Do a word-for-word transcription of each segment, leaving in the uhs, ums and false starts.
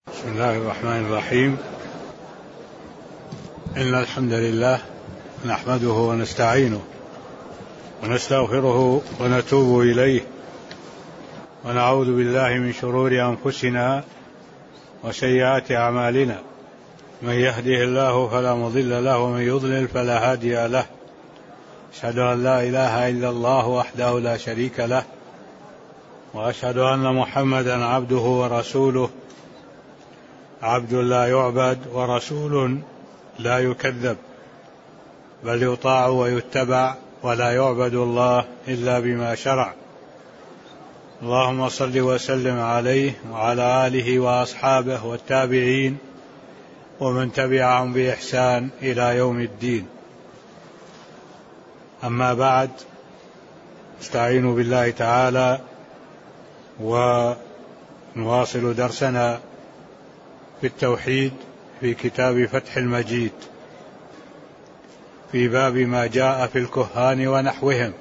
بسم الله الرحمن الرحيم. إن الحمد لله نحمده ونستعينه ونستغفره ونتوب إليه ونعوذ بالله من شرور أنفسنا وسيئات أعمالنا، من يهده الله فلا مضل له ومن يضلل فلا هادي له. أشهد أن لا إله إلا الله وحده لا شريك له، وأشهد أن محمدا عبده ورسوله، عبد لا يعبد ورسول لا يكذب، بل يطاع ويتبع ولا يعبد الله إلا بما شرع. اللهم صل وسلم عليه وعلى آله وأصحابه والتابعين ومن تبعهم بإحسان إلى يوم الدين. أما بعد، استعينوا بالله تعالى ونواصل درسنا في التوحيد في كتاب فتح المجيد في باب ما جاء في الكهان ونحوهم.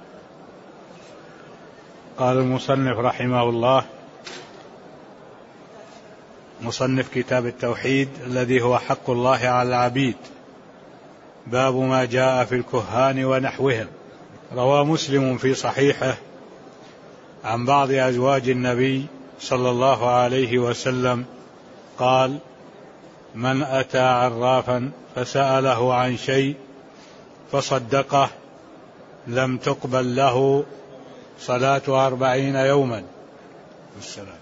قال المصنف رحمه الله، مصنف كتاب التوحيد الذي هو حق الله على العبيد، باب ما جاء في الكهان ونحوهم. روى مسلم في صحيحه عن بعض أزواج النبي صلى الله عليه وسلم قال: من أتى عرافا فسأله عن شيء فصدقه لم تقبل له صلاة أربعين يوما. السلام.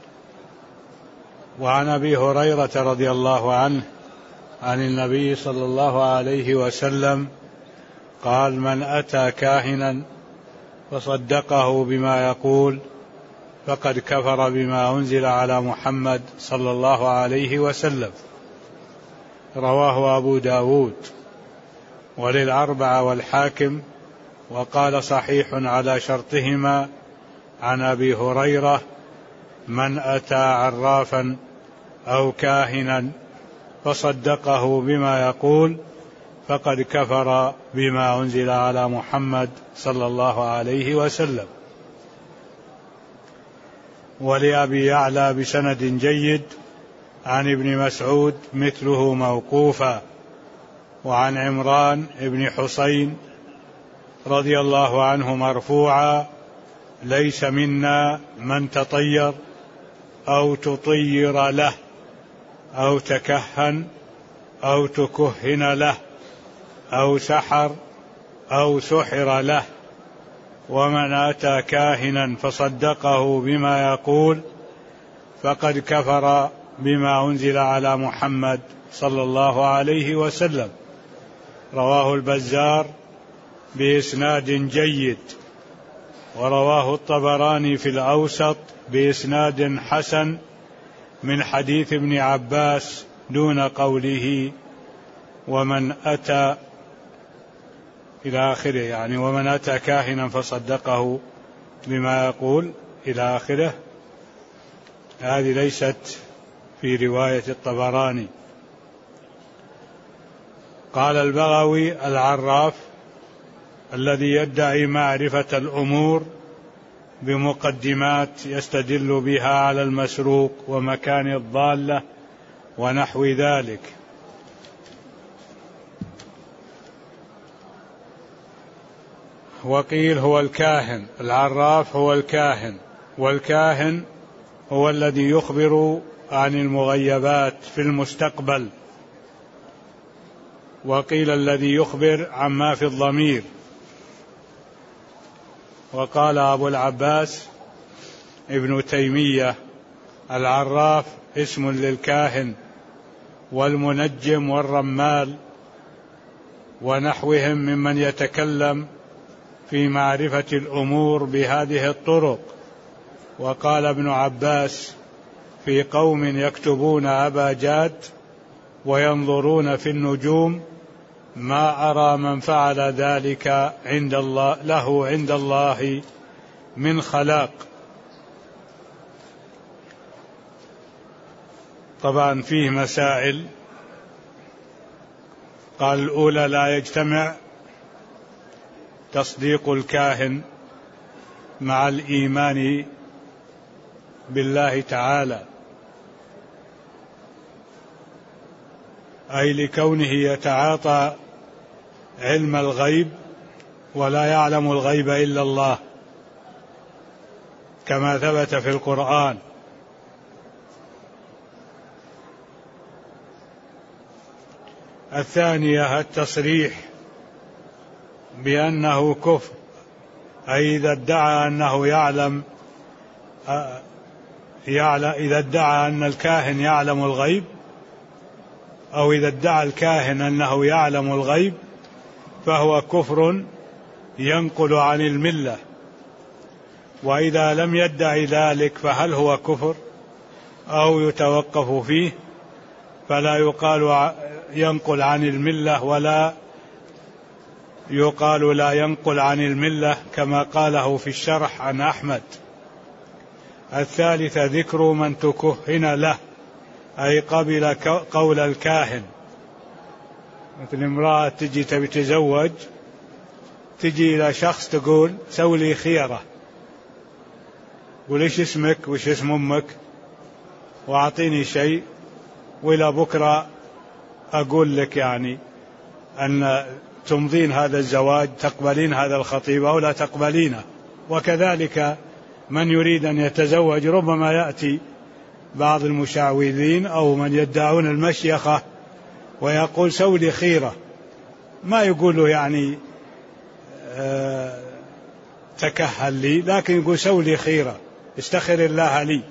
وعن أبي هريرة رضي الله عنه عن النبي صلى الله عليه وسلم قال: من أتى كاهنا فصدقه بما يقول فقد كفر بما أنزل على محمد صلى الله عليه وسلم. رواه أبو داود وللأربعة والحاكم، وقال صحيح على شرطهما عن أبي هريرة: من أتى عرافا أو كاهنا فصدقه بما يقول فقد كفر بما أنزل على محمد صلى الله عليه وسلم. ولأبي يعلى بسند جيد عن ابن مسعود مثله موقوفا، وعن عمران بن حسين رضي الله عنه مرفوعا: ليس منا من تطير أو تطير له أو تكهن أو تكهن له أو سحر أو سحر له، ومن أتى كاهنا فصدقه بما يقول فقد كفر بما أنزل على محمد صلى الله عليه وسلم. رواه البزار بإسناد جيد، ورواه الطبراني في الأوسط بإسناد حسن من حديث ابن عباس دون قوله ومن أتى إلى آخره، يعني ومن أتى كاهنا فصدقه بما يقول إلى آخره. هذه ليست في رواية الطبراني. قال البغوي: العراف الذي يدعي معرفة الأمور بمقدمات يستدل بها على المسروق ومكان الضالة ونحو ذلك. وقيل هو الكاهن، العراف هو الكاهن، والكاهن هو الذي يخبر عن المغيبات في المستقبل. وقيل الذي يخبر عما في الضمير. وقال أبو العباس ابن تيمية: العراف اسم للكاهن والمنجم والرمال ونحوهم ممن يتكلم في معرفة الأمور بهذه الطرق. وقال ابن عباس: في قوم يكتبون أبا جاد وينظرون في النجوم ما أرى من فعل ذلك عند الله له عند الله من خلاق. طبعا فيه مسائل. قال: الأولى: لا يجتمع تصديق الكاهن مع الإيمان بالله تعالى، أي لكونه يتعاطى علم الغيب ولا يعلم الغيب إلا الله كما ثبت في القرآن. الثانية التصريح بأنه كفر، أي إذا ادعى أنه يعلم إذا ادعى أن الكاهن يعلم الغيب، أو إذا ادعى الكاهن أنه يعلم الغيب فهو كفر ينقل عن الملة. وإذا لم يدعي ذلك فهل هو كفر أو يتوقف فيه؟ فلا يقال ينقل عن الملة ولا يقال لا ينقل عن الملة كما قاله في الشرح عن أحمد. الثالثة ذكر من تكهن له، أي قبل قول الكاهن. مثل امرأة تجي تبي تزوج، تجي إلى شخص تقول سوي لي خيرة، قول إيش اسمك وإيش اسم أمك وأعطيني شيء، وإلى بكرة أقول لك يعني أن تمضين هذا الزواج، تقبلين هذا الخطيب أو لا تقبلينه. وكذلك من يريد أن يتزوج ربما يأتي بعض المشعوذين أو من يدعون المشيخة ويقول سوي لي خيرة، ما يقول له يعني آه تكهل لي، لكن يقول سوي لي خيرة، استخر الله لي،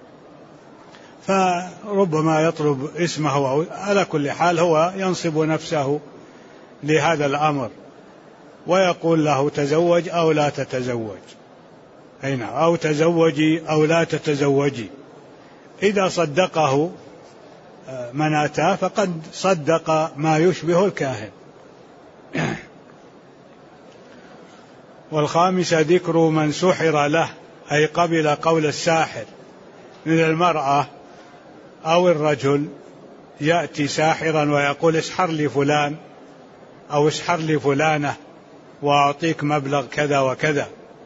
فربما يطلب اسمه أو على كل حال هو ينصب نفسه لهذا الأمر ويقول له تزوج أو لا تتزوج، أين أو تزوجي أو لا تتزوجي. إذا صدقه من أتاه فقد صدق ما يشبه الكاهن. والخامسة ذكر من سحر له، أي قبل قول الساحر. من المرأة أو الرجل يأتي ساحرا ويقول اسحر لي فلان أو اسحر لي فلانة وأعطيك مبلغ كذا وكذا.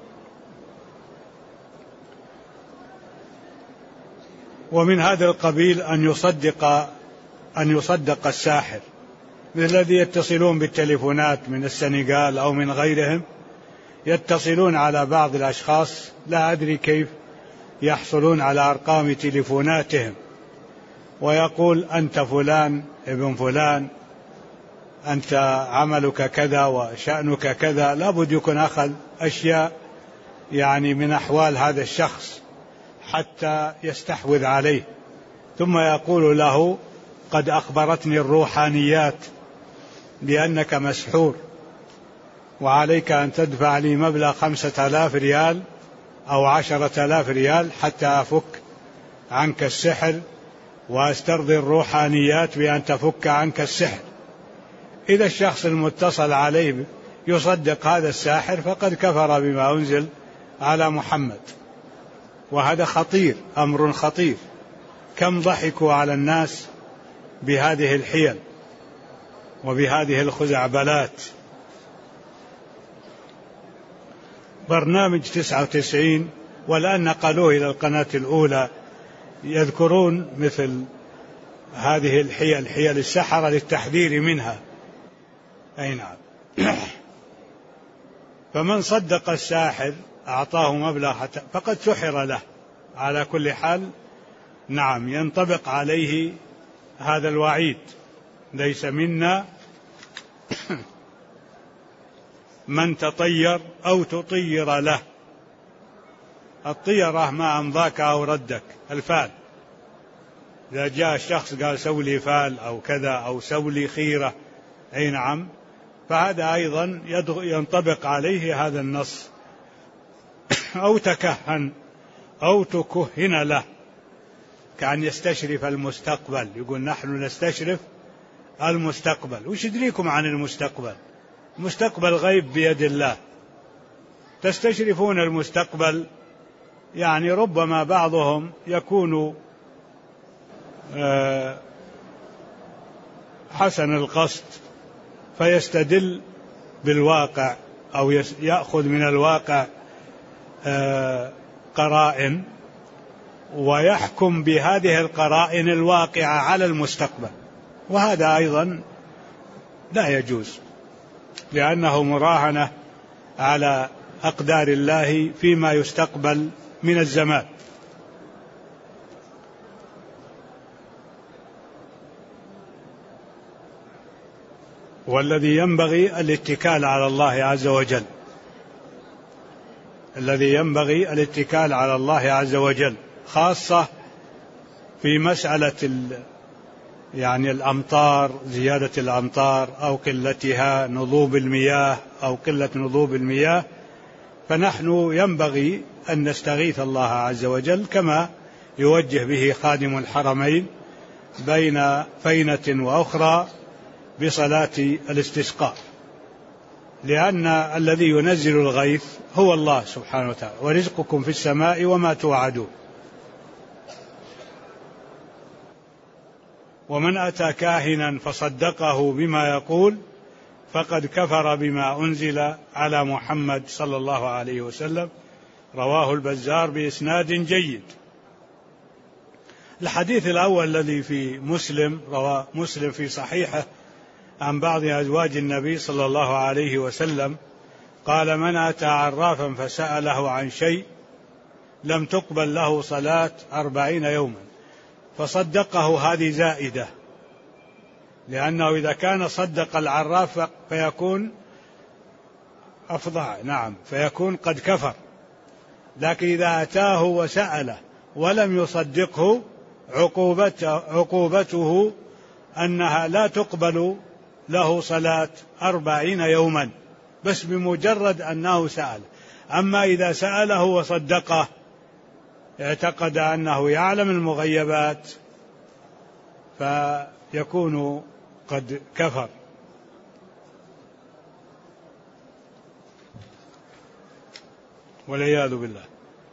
ومن هذا القبيل أن يصدق أن يصدق الساحر، مثل الذي يتصلون بالتليفونات من السنغال أو من غيرهم، يتصلون على بعض الأشخاص لا أدري كيف يحصلون على أرقام تليفوناتهم، ويقول أنت فلان ابن فلان، أنت عملك كذا وشأنك كذا، لابد يكون أخذ أشياء يعني من أحوال هذا الشخص حتى يستحوذ عليه، ثم يقول له قد أخبرتني الروحانيات بأنك مسحور وعليك أن تدفع لي مبلغ خمسة آلاف ريال أو عشرة آلاف ريال حتى أفك عنك السحر وأسترضي الروحانيات بأن تفك عنك السحر. إذا الشخص المتصل عليه يصدق هذا الساحر فقد كفر بما أنزل على محمد، وهذا خطير، أمر خطير. كم ضحكوا على الناس بهذه الحيل وبهذه الخزعبلات. برنامج تسعة وتسعين والآن نقلوه إلى القناة الأولى يذكرون مثل هذه الحيل، حيل السحرة للتحذير منها. أي نعم. فمن صدق الساحر أعطاه مبلغ فقد سحر له. على كل حال نعم ينطبق عليه هذا الوعيد، ليس منا من تطير أو تطير له. الطيرة ما أمضاك أو ردك، الفال. إذا جاء الشخص قال سوي لي فال أو كذا أو سوي لي خيرة، أي نعم، فهذا أيضا ينطبق عليه هذا النص. أو تكهن أو تكهن له، كأن يستشرف المستقبل، يقول نحن نستشرف المستقبل. وش يدريكم عن المستقبل؟ مستقبل غيب بيد الله. تستشرفون المستقبل، يعني ربما بعضهم يكون حسن القصد فيستدل بالواقع أو يأخذ من الواقع قرائن ويحكم بهذه القرائن الواقعة على المستقبل. وهذا أيضا لا يجوز، لأنه مراهنة على أقدار الله فيما يستقبل من الزمان. والذي ينبغي الاتكال على الله عز وجل، الذي ينبغي الاتكال على الله عز وجل، خاصة في مسألة يعني الأمطار، زيادة الأمطار أو قلتها، نضوب المياه أو قلة نضوب المياه، فنحن ينبغي أن نستغيث الله عز وجل كما يوجه به خادم الحرمين بين فينة وأخرى بصلاة الاستسقاء، لأن الذي ينزل الغيث هو الله سبحانه وتعالى، ورزقكم في السماء وما توعدون. ومن أتى كاهنا فصدقه بما يقول فقد كفر بما أنزل على محمد صلى الله عليه وسلم، رواه البزار بإسناد جيد. الحديث الأول الذي في مسلم، رواه مسلم في صحيحه عن بعض أزواج النبي صلى الله عليه وسلم قال: من أتى عرافا فسأله عن شيء لم تقبل له صلاة أربعين يوما، فصدقه، هذه زائدة، لأنه إذا كان صدق العراف فيكون أفضع، نعم، فيكون قد كفر. لكن إذا أتاه وسأله ولم يصدقه عقوبته, عقوبته أنها لا تقبل له صلاة أربعين يوما بس بمجرد أنه سأل. أما إذا سأله وصدقه اعتقد أنه يعلم المغيبات فيكون قد كفر. والعياذ بالله.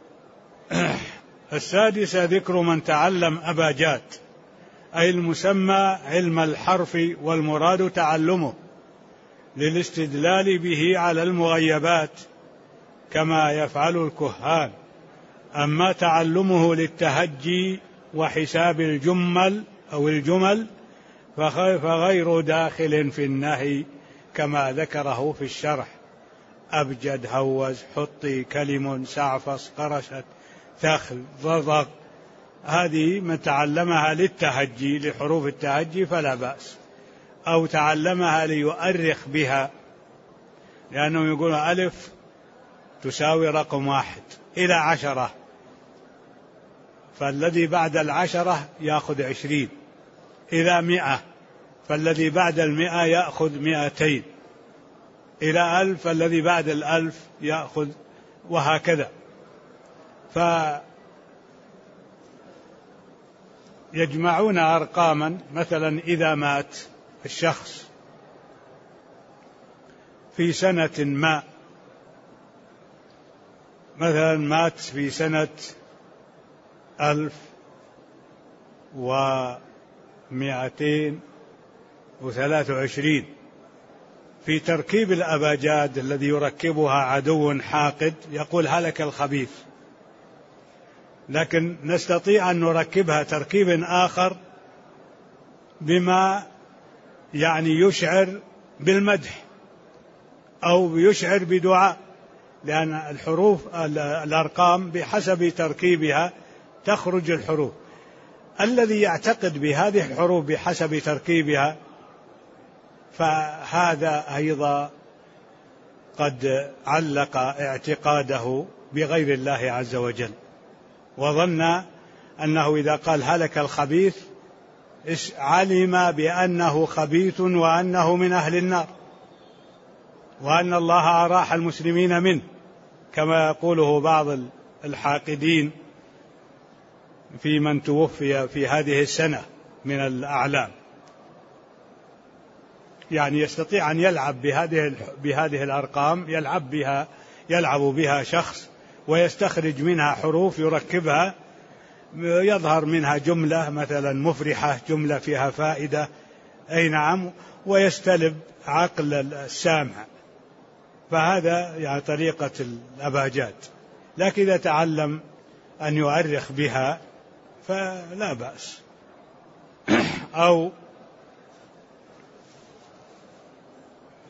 السادسة ذكر من تعلم أباجات، أي المسمى علم الحرف، والمراد تعلمه للاستدلال به على المغيبات كما يفعل الكهان. أما تعلمه للتهجي وحساب الجمل أو الجمل فغير داخل في النهي كما ذكره في الشرح: أبجد، هوز، حطي، كلم، سعفص، قرشت، ثخل، ضضغ، هذه من تعلمها للتهجي، لحروف التهجي فلا بأس، أو تعلمها ليؤرخ بها، لأنه يقول ألف تساوي رقم واحد إلى عشرة، فالذي بعد العشرة يأخذ عشرين، إلى مئة فالذي بعد المئة يأخذ مئتين، إلى ألف فالذي بعد الألف يأخذ، وهكذا. فيجمعون أرقاما، مثلا إذا مات الشخص في سنة ما، مثلا مات في سنة ألف ومئتين وثلاث وعشرين، في تركيب الأباجاد الذي يركبها عدو حاقد يقول هلك الخبيث، لكن نستطيع أن نركبها تركيب آخر بما يعني يشعر بالمدح أو يشعر بدعاء، لأن الحروف الأرقام بحسب تركيبها تخرج الحروف. الذي يعتقد بهذه الحروف بحسب تركيبها فهذا أيضا قد علق اعتقاده بغير الله عز وجل، وظن أنه إذا قال هلك الخبيث علم بأنه خبيث وأنه من أهل النار، وأن الله أراح المسلمين منه، كما يقوله بعض الحاقدين في من توفي في هذه السنة من الأعلام. يعني يستطيع أن يلعب بهذه بهذه الأرقام، يلعب بها يلعب بها شخص ويستخرج منها حروف يركبها، يظهر منها جملة مثلا مفرحة، جملة فيها فائدة، أي نعم، ويستلب عقل السامع. فهذا يعني طريقة الأباجاد. لكن إذا تعلم أن يؤرخ بها فلا بأس. أو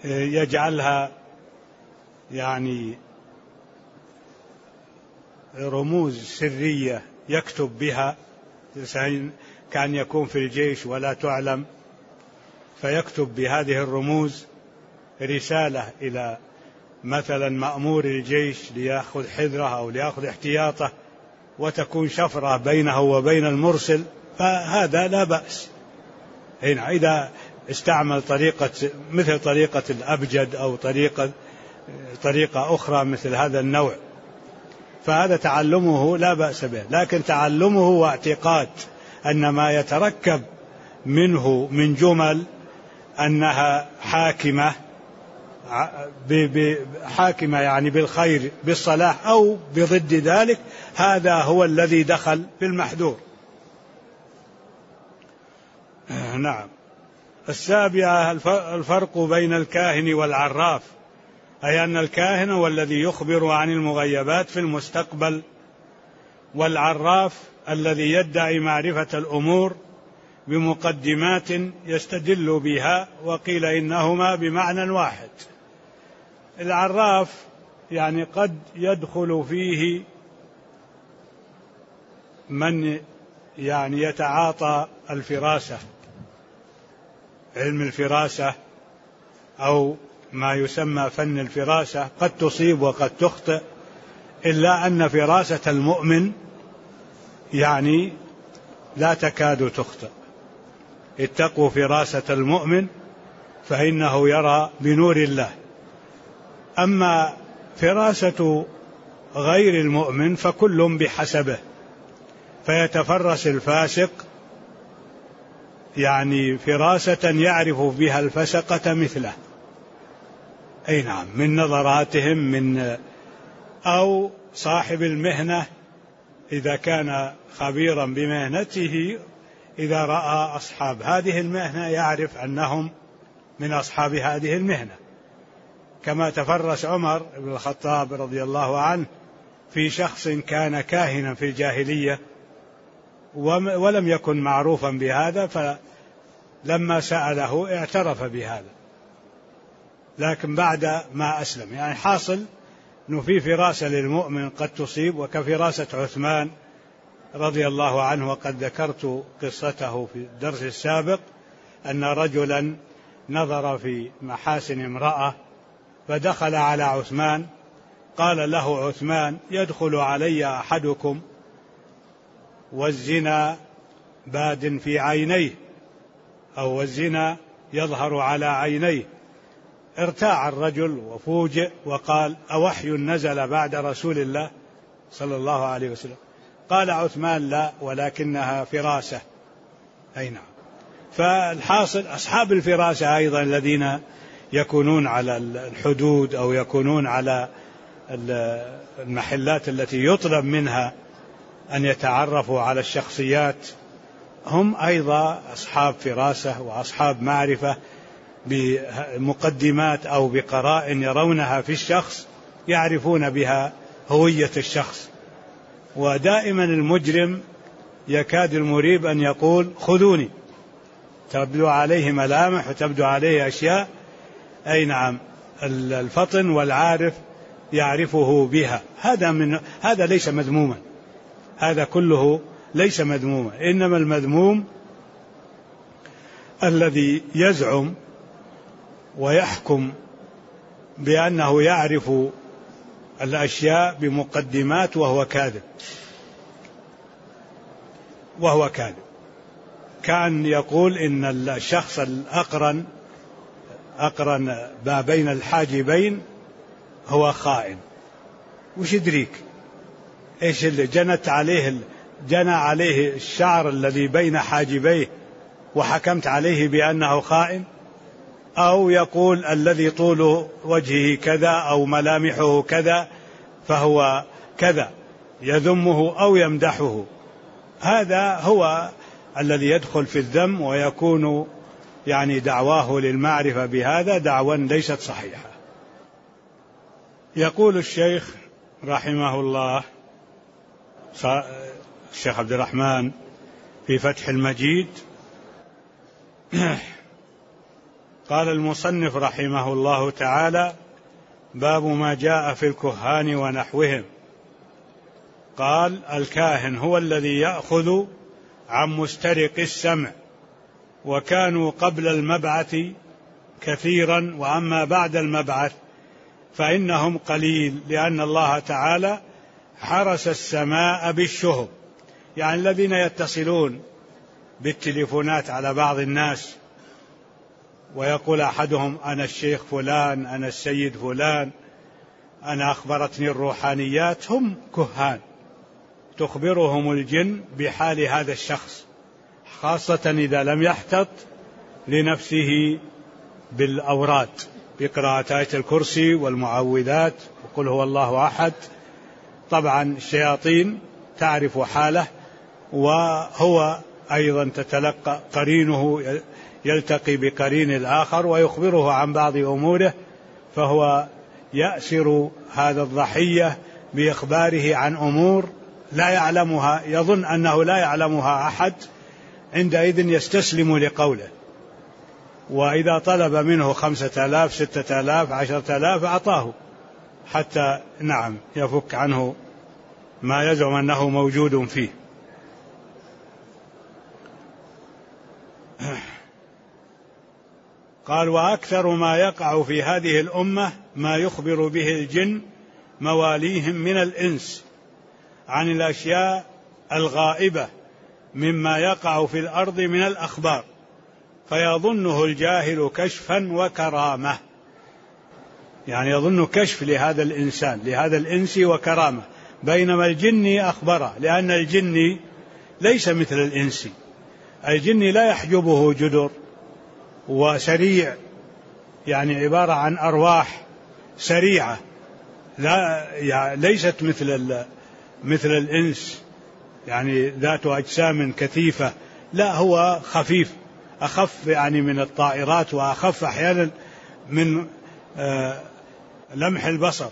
يجعلها يعني رموز سرية يكتب بها، كان يكون في الجيش ولا تعلم، فيكتب بهذه الرموز رسالة إلى مثلا مأمور الجيش ليأخذ حذره أو ليأخذ احتياطه، وتكون شفرة بينه وبين المرسل، فهذا لا بأس. هنا إذا استعمل طريقة مثل طريقة الأبجد أو طريقة طريقة أخرى مثل هذا النوع، فهذا تعلمه لا بأس به، لكن تعلمه واعتقاد أن ما يتركب منه من جمل أنها حاكمة حاكمة يعني بالخير بالصلاح أو بضد ذلك، هذا هو الذي دخل في المحذور. نعم. السابعة الفرق بين الكاهن والعراف، أي أن الكاهن هو الذي يخبر عن المغيبات في المستقبل، والعراف الذي يدعي معرفة الأمور بمقدمات يستدل بها، وقيل إنهما بمعنى واحد. العراف يعني قد يدخل فيه من يعني يتعاطى الفراسة، علم الفراسة أو ما يسمى فن الفراسة، قد تصيب وقد تخطئ، إلا أن فراسة المؤمن يعني لا تكاد تخطئ. اتقوا فراسة المؤمن فإنه يرى بنور الله. أما فراسة غير المؤمن فكل بحسبه، فيتفرس الفاسق يعني فراسة يعرف بها الفسقة مثله، أي نعم، من نظراتهم، من أو صاحب المهنة إذا كان خبيرا بمهنته، إذا رأى أصحاب هذه المهنة يعرف أنهم من أصحاب هذه المهنة، كما تفرس عمر بن الخطاب رضي الله عنه في شخص كان كاهنا في الجاهلية ولم يكن معروفا بهذا، فلما سأله اعترف بهذا، لكن بعد ما أسلم. يعني حاصل أنه في فراسة للمؤمن قد تصيب، وكفراسة عثمان رضي الله عنه، وقد ذكرت قصته في الدرس السابق، أن رجلا نظر في محاسن امرأة فدخل على عثمان، قال له عثمان: يدخل علي أحدكم والزنا باد في عينيه، أو والزنا يظهر على عينيه. ارتاع الرجل وفوجئ وقال: أوحي نزل بعد رسول الله صلى الله عليه وسلم؟ قال عثمان: لا، ولكنها فراسة. أي نعم. فالحاصل أصحاب الفراسة أيضا الذين يكونون على الحدود أو يكونون على المحلات التي يطلب منها أن يتعرفوا على الشخصيات، هم أيضا أصحاب فراسة وأصحاب معرفة بمقدمات أو بقرائن يرونها في الشخص، يعرفون بها هوية الشخص. ودائما المجرم يكاد المريب أن يقول: خذوني، تبدو عليه ملامح وتبدو عليه أشياء. أي نعم، الفطن والعارف يعرفه بها. هذا من هذا ليس مذموما، هذا كله ليس مذموما، إنما المذموم الذي يزعم ويحكم بأنه يعرف الأشياء بمقدمات وهو كاذب، وهو كاذب. كان يقول إن الشخص الأقرن أقرن ما بين الحاجبين هو خائن. وش يدريك إيش اللي جنت عليه جنى عليه الشعر الذي بين حاجبيه وحكمت عليه بأنه خائن؟ أو يقول الذي طول وجهه كذا أو ملامحه كذا فهو كذا، يذمه أو يمدحه. هذا هو الذي يدخل في الذم، ويكون يعني دعواه للمعرفة بهذا دعوى ليست صحيحة. يقول الشيخ رحمه الله الشيخ عبد الرحمن في فتح المجيد: قال المصنف رحمه الله تعالى: باب ما جاء في الكهان ونحوهم. قال: الكاهن هو الذي يأخذ عن مسترق السمع، وكانوا قبل المبعث كثيرا، وأما بعد المبعث فإنهم قليل، لأن الله تعالى حرس السماء بالشهب، يعني الذين يتصلون بالتليفونات على بعض الناس ويقول أحدهم: أنا الشيخ فلان، أنا السيد فلان، أنا أخبرتني الروحانيات، هم كهان تخبرهم الجن بحال هذا الشخص، خاصة إذا لم يحتط لنفسه بالأوراد بقراءة آية الكرسي والمعوذات وقل هو الله أحد. طبعا الشياطين تعرف حاله، وهو أيضا تتلقى، قرينه يلتقي بقرين الآخر ويخبره عن بعض أموره، فهو يأسر هذا الضحية بإخباره عن أمور لا يعلمها، يظن أنه لا يعلمها أحد، عندئذ يستسلم لقوله، وإذا طلب منه خمسة آلاف ستة آلاف عشرة آلاف أعطاه حتى نعم يفك عنه ما يزعم أنه موجود فيه. قال: وأكثر ما يقع في هذه الأمة ما يخبر به الجن مواليهم من الإنس عن الأشياء الغائبة مما يقع في الأرض من الأخبار، فيظنه الجاهل كشفا وكرامة، يعني يظن كشف لهذا الإنسان لهذا الإنس وكرامة، بينما الجن أخبره، لأن الجن ليس مثل الإنس، الجن لا يحجبه جدر وسريع، يعني عبارة عن أرواح سريعة، لا يعني ليست مثل مثل الإنس، يعني ذات أجسام كثيفة، لا هو خفيف، أخف يعني من الطائرات، وأخف أحيانا من آه لمح البصر.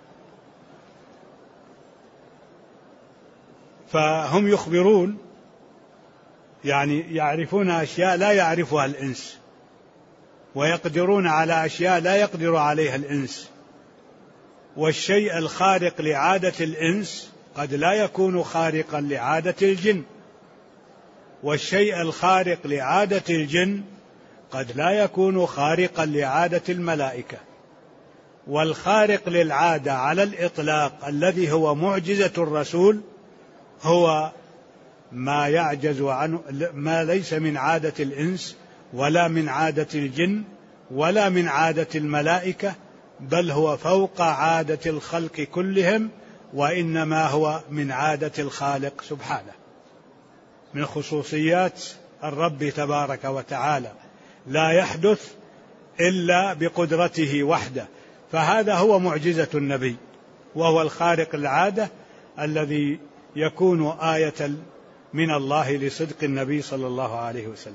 فهم يخبرون، يعني يعرفون أشياء لا يعرفها الإنس، ويقدرون على أشياء لا يقدر عليها الإنس. والشيء الخارق لعادة الإنس قد لا يكون خارقا لعادة الجن، والشيء الخارق لعادة الجن قد لا يكون خارقا لعادة الملائكة. والخارق للعادة على الإطلاق الذي هو معجزة الرسول هو ما يعجز عنه، ما ليس من عادة الإنس ولا من عادة الجن ولا من عادة الملائكة، بل هو فوق عادة الخلق كلهم، وإنما هو من عادة الخالق سبحانه، من خصوصيات الرب تبارك وتعالى، لا يحدث إلا بقدرته وحده. فهذا هو معجزة النبي، وهو الخارق العادة الذي يكون آية من الله لصدق النبي صلى الله عليه وسلم.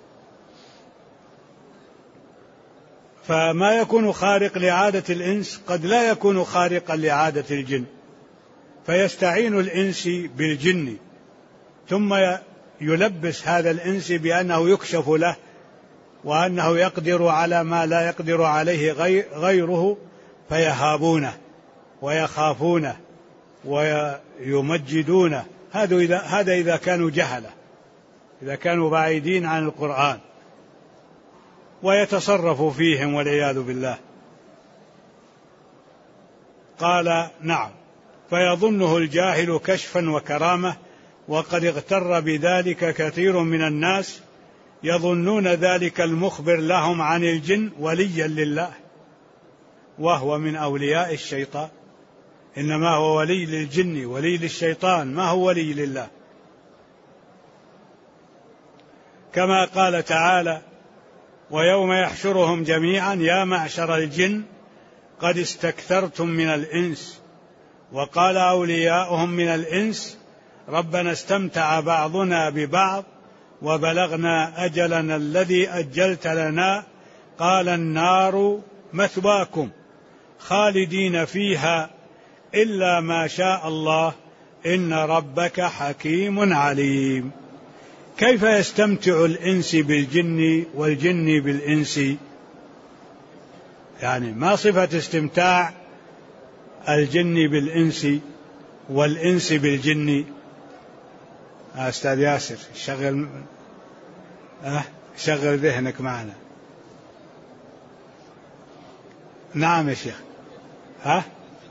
فما يكون خارق لعادة الإنس قد لا يكون خارقا لعادة الجن، فيستعين الإنس بالجن، ثم يلبس هذا الإنس بأنه يكشف له، وأنه يقدر على ما لا يقدر عليه غيره، فيهابونه ويخافونه ويمجدونه. هذا إذا كانوا جهلة، إذا كانوا بعيدين عن القرآن، ويتصرف فيهم والعياذ بالله. قال: نعم، فيظنه الجاهل كشفا وكرامة، وقد اغتر بذلك كثير من الناس، يظنون ذلك المخبر لهم عن الجن وليا لله، وهو من أولياء الشيطان، إنما هو ولي للجن ولي للشيطان، ما هو ولي لله. كما قال تعالى: ويوم يحشرهم جميعا يا معشر الجن قد استكثرتم من الإنس. وقال أولياؤهم من الإنس: ربنا استمتع بعضنا ببعض وبلغنا أجلنا الذي أجلت لنا، قال النار مثواكم خالدين فيها إلا ما شاء الله إن ربك حكيم عليم. كيف يستمتع الإنس بالجن والجن بالإنس؟ يعني ما صفة استمتاع الجن بالإنس والإنس بالجن؟ أستاذ ياسر شغل أه شغل ذهنك معنا. نعم يا شيخ. ها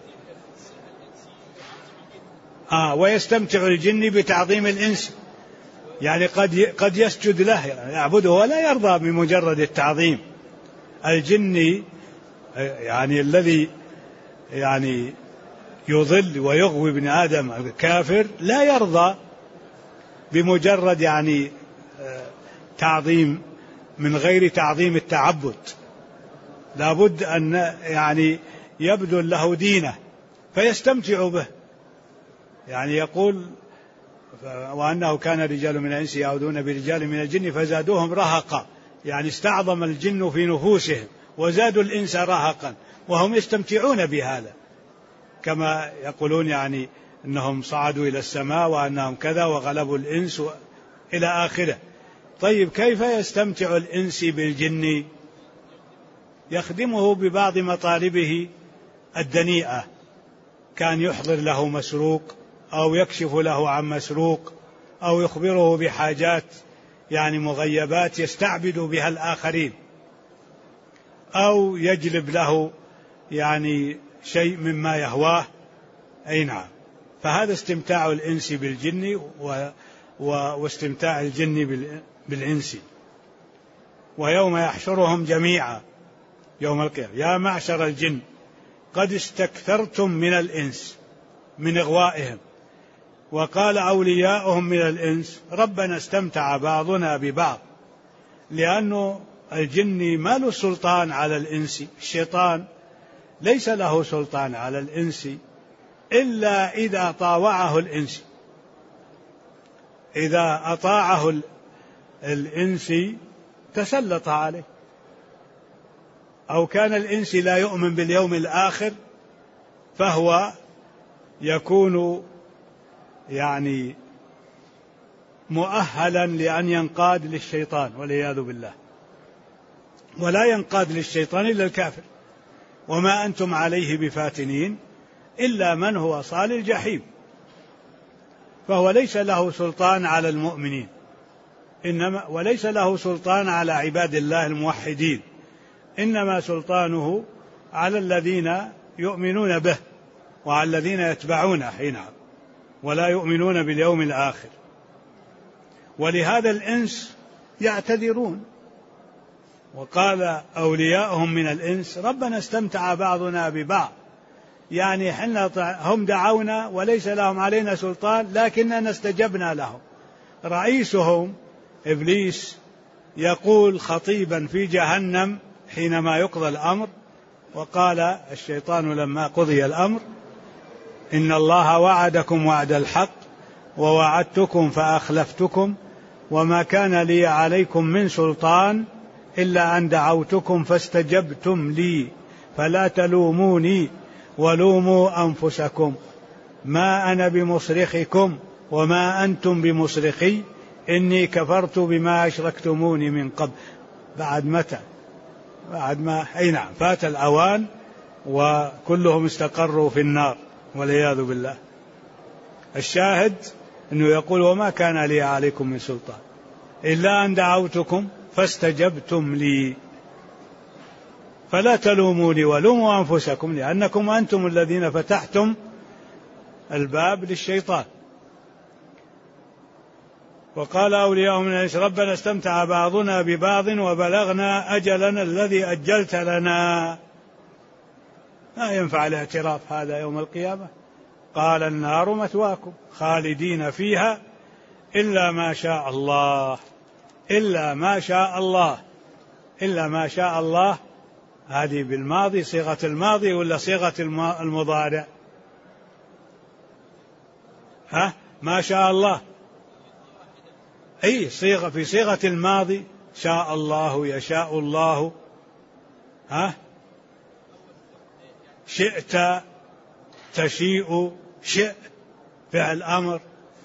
آه ويستمتع الجن بتعظيم الإنس، يعني قد قد يسجد له يعبده ولا يرضى بمجرد التعظيم. الجن يعني الذي يعني يضل ويغوي ابن آدم الكافر لا يرضى بمجرد يعني تعظيم من غير تعظيم التعبد، لابد أن يعني يبذل له دينه فيستمتع به. يعني يقول وأنه كان رجال من الإنس يعودون برجال من الجن فزادوهم رهقا، يعني استعظم الجن في نفوسهم وزادوا الإنس رهقا وهم يستمتعون بهذا، كما يقولون يعني أنهم صعدوا إلى السماء وأنهم كذا وغلبوا الإنس إلى آخره. طيب كيف يستمتع الإنس بالجن؟ يخدمه ببعض مطالبه الدنيئة، كان يحضر له مسروق أو يكشف له عن مسروق أو يخبره بحاجات يعني مغيبات يستعبد بها الآخرين، أو يجلب له يعني شيء مما يهواه. أي نعم، فهذا استمتاع الإنس بالجن و... و... واستمتاع الجن بال... بالإنس. ويوم يحشرهم جميعا يوم القيامة يا معشر الجن قد استكثرتم من الإنس من إغوائهم، وقال أولياؤهم من الإنس ربنا استمتع بعضنا ببعض، لأنه الجن ما له سلطان على الإنس، الشيطان ليس له سلطان على الإنس إلا إذا طاوعه الإنس. إذا أطاعه الإنس تسلط عليه، أو كان الإنس لا يؤمن باليوم الآخر فهو يكون يعني مؤهلا لأن ينقاد للشيطان والعياذ بالله، ولا ينقاد للشيطان إلا الكافر، وما أنتم عليه بفاتنين إلا من هو صال الجحيم. فهو ليس له سلطان على المؤمنين، إنما وليس له سلطان على عباد الله الموحدين، إنما سلطانه على الذين يؤمنون به وعلى الذين يتبعونه حينها ولا يؤمنون باليوم الآخر. ولهذا الإنس يعتذرون، وقال أولياؤهم من الإنس ربنا استمتع بعضنا ببعض، يعني حنا هم دعونا وليس لهم علينا سلطان لكننا استجبنا لهم. رئيسهم إبليس يقول خطيبا في جهنم حينما يقضى الأمر، وقال الشيطان لما قضي الأمر إن الله وعدكم وعد الحق ووعدتكم فأخلفتكم وما كان لي عليكم من سلطان إلا أن دعوتكم فاستجبتم لي فلا تلوموني ولوموا أنفسكم ما أنا بمصرخكم وما أنتم بمصرخي إني كفرت بما أشركتموني من قبل. بعد متى؟ بعد ما أي نعم فات الأوان وكلهم استقروا في النار والعياذ بالله. الشاهد أنه يقول وما كان لي عليكم من سلطان إلا أن دعوتكم فاستجبتم لي فلا تلوموني ولوموا أنفسكم لأنكم أنتم الذين فتحتم الباب للشيطان. وقال أولياؤهم من الإنس ربنا استمتع بعضنا ببعض وبلغنا أجلنا الذي أجلت لنا. لا ينفع الاعتراف هذا يوم القيامة. قال النار مثواكم خالدين فيها إلا ما شاء الله إلا ما شاء الله إلا ما شاء الله. هذه بالماضي صيغة الماضي ولا صيغة المضارع؟ ها ما شاء الله أي صيغة في صيغة الماضي شاء الله يشاء الله. ها شئت تشيء شئ فعل أمر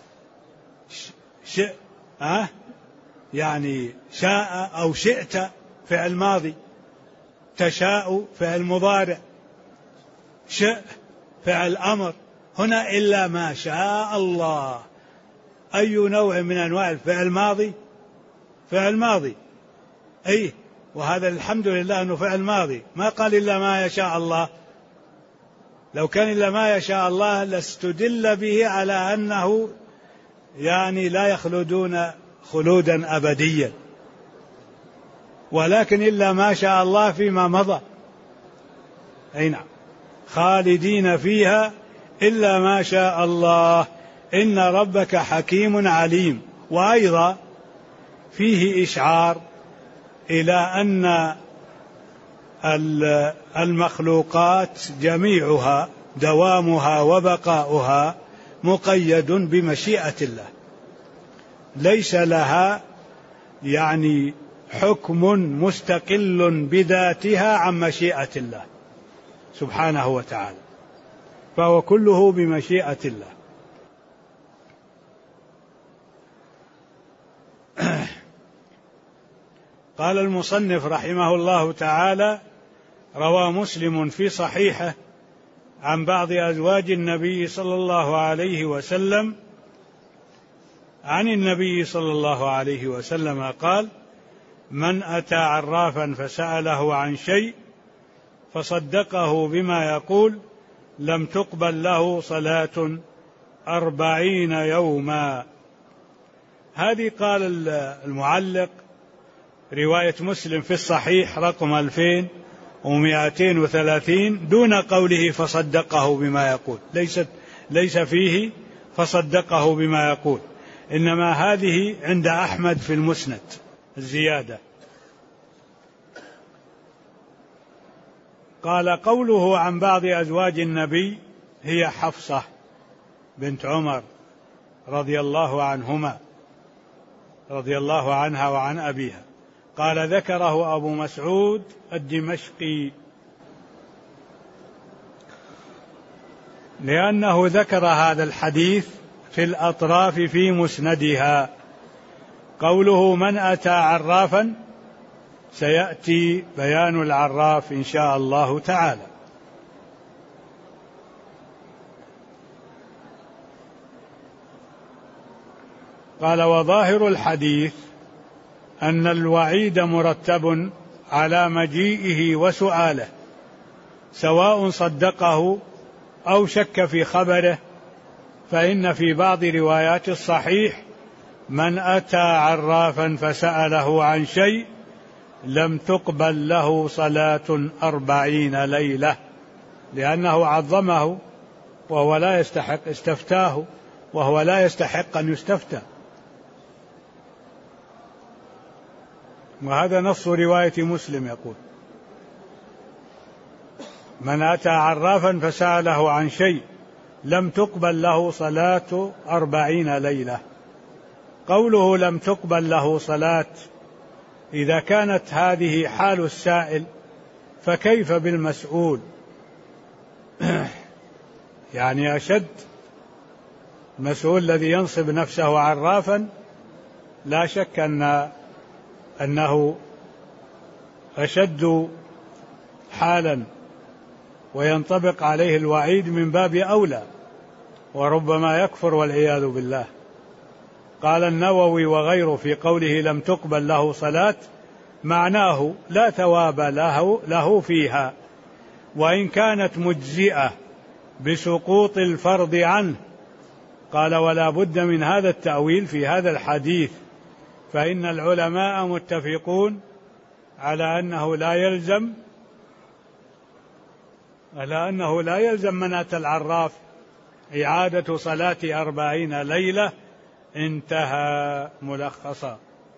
شئ ها يعني شاء أو شئت فعل ماضي. تشاء فعل مضارع، شئ فعل أمر. هنا إلا ما شاء الله. أي نوع من أنواع الفعل ماضي؟ فعل ماضي، أي وهذا الحمد لله أنه فعل ماضي، ما قال إلا ما يشاء الله. لو كان إلا ما يشاء الله لاستدل به على أنه يعني لا يخلدون خلودا أبديا، ولكن إلا ما شاء الله فيما مضى، أي نعم، خالدين فيها إلا ما شاء الله إن ربك حكيم عليم. وأيضا فيه إشعار إلى أن المخلوقات جميعها دوامها وبقاؤها مقيد بمشيئة الله، ليس لها يعني حكم مستقل بذاتها عن مشيئة الله سبحانه وتعالى، فهو كله بمشيئة الله. قال المصنف رحمه الله تعالى: روى مسلم في صحيحه عن بعض أزواج النبي صلى الله عليه وسلم عن النبي صلى الله عليه وسلم قال: من أتى عرافا فسأله عن شيء فصدقه بما يقول لم تقبل له صلاة أربعين يوما. هذه قال المعلق رواية مسلم في الصحيح رقم ألفين ومائتين وثلاثين دون قوله فصدقه بما يقول، ليست ليس فيه فصدقه بما يقول، إنما هذه عند أحمد في المسند الزيادة. قال: قوله عن بعض أزواج النبي هي حفصة بنت عمر رضي الله عنهما رضي الله عنها وعن أبيها. قال: ذكره أبو مسعود الدمشقي لأنه ذكر هذا الحديث في الأطراف في مسندها. قوله من أتى عرافا سيأتي بيان العراف إن شاء الله تعالى. قال: وظاهر الحديث أن الوعيد مرتب على مجيئه وسؤاله، سواء صدقه أو شك في خبره، فإن في بعض روايات الصحيح من أتى عرافا فسأله عن شيء لم تقبل له صلاة أربعين ليلة، لأنه عظمه وهو لا يستحق، استفتاه وهو لا يستحق أن يستفتى. وهذا نص رواية مسلم يقول: من أتى عرافا فسأله عن شيء لم تقبل له صلاة أربعين ليلة. قوله لم تقبل له صلاة، إذا كانت هذه حال السائل فكيف بالمسؤول؟ يعني أشد، المسؤول الذي ينصب نفسه عرافا لا شك أن أنه أشد حالا وينطبق عليه الوعيد من باب أولى، وربما يكفر والعياذ بالله. قال النووي وغيره في قوله لم تقبل له صلاة معناه لا ثواب له, له فيها، وإن كانت مجزئة بسقوط الفرض عنه. قال: ولا بد من هذا التأويل في هذا الحديث، فإن العلماء متفقون على أنه لا يلزم على أنه لا يلزم من أتى العراف إعادة صلاة أربعين ليلة. انتهى ملخصا.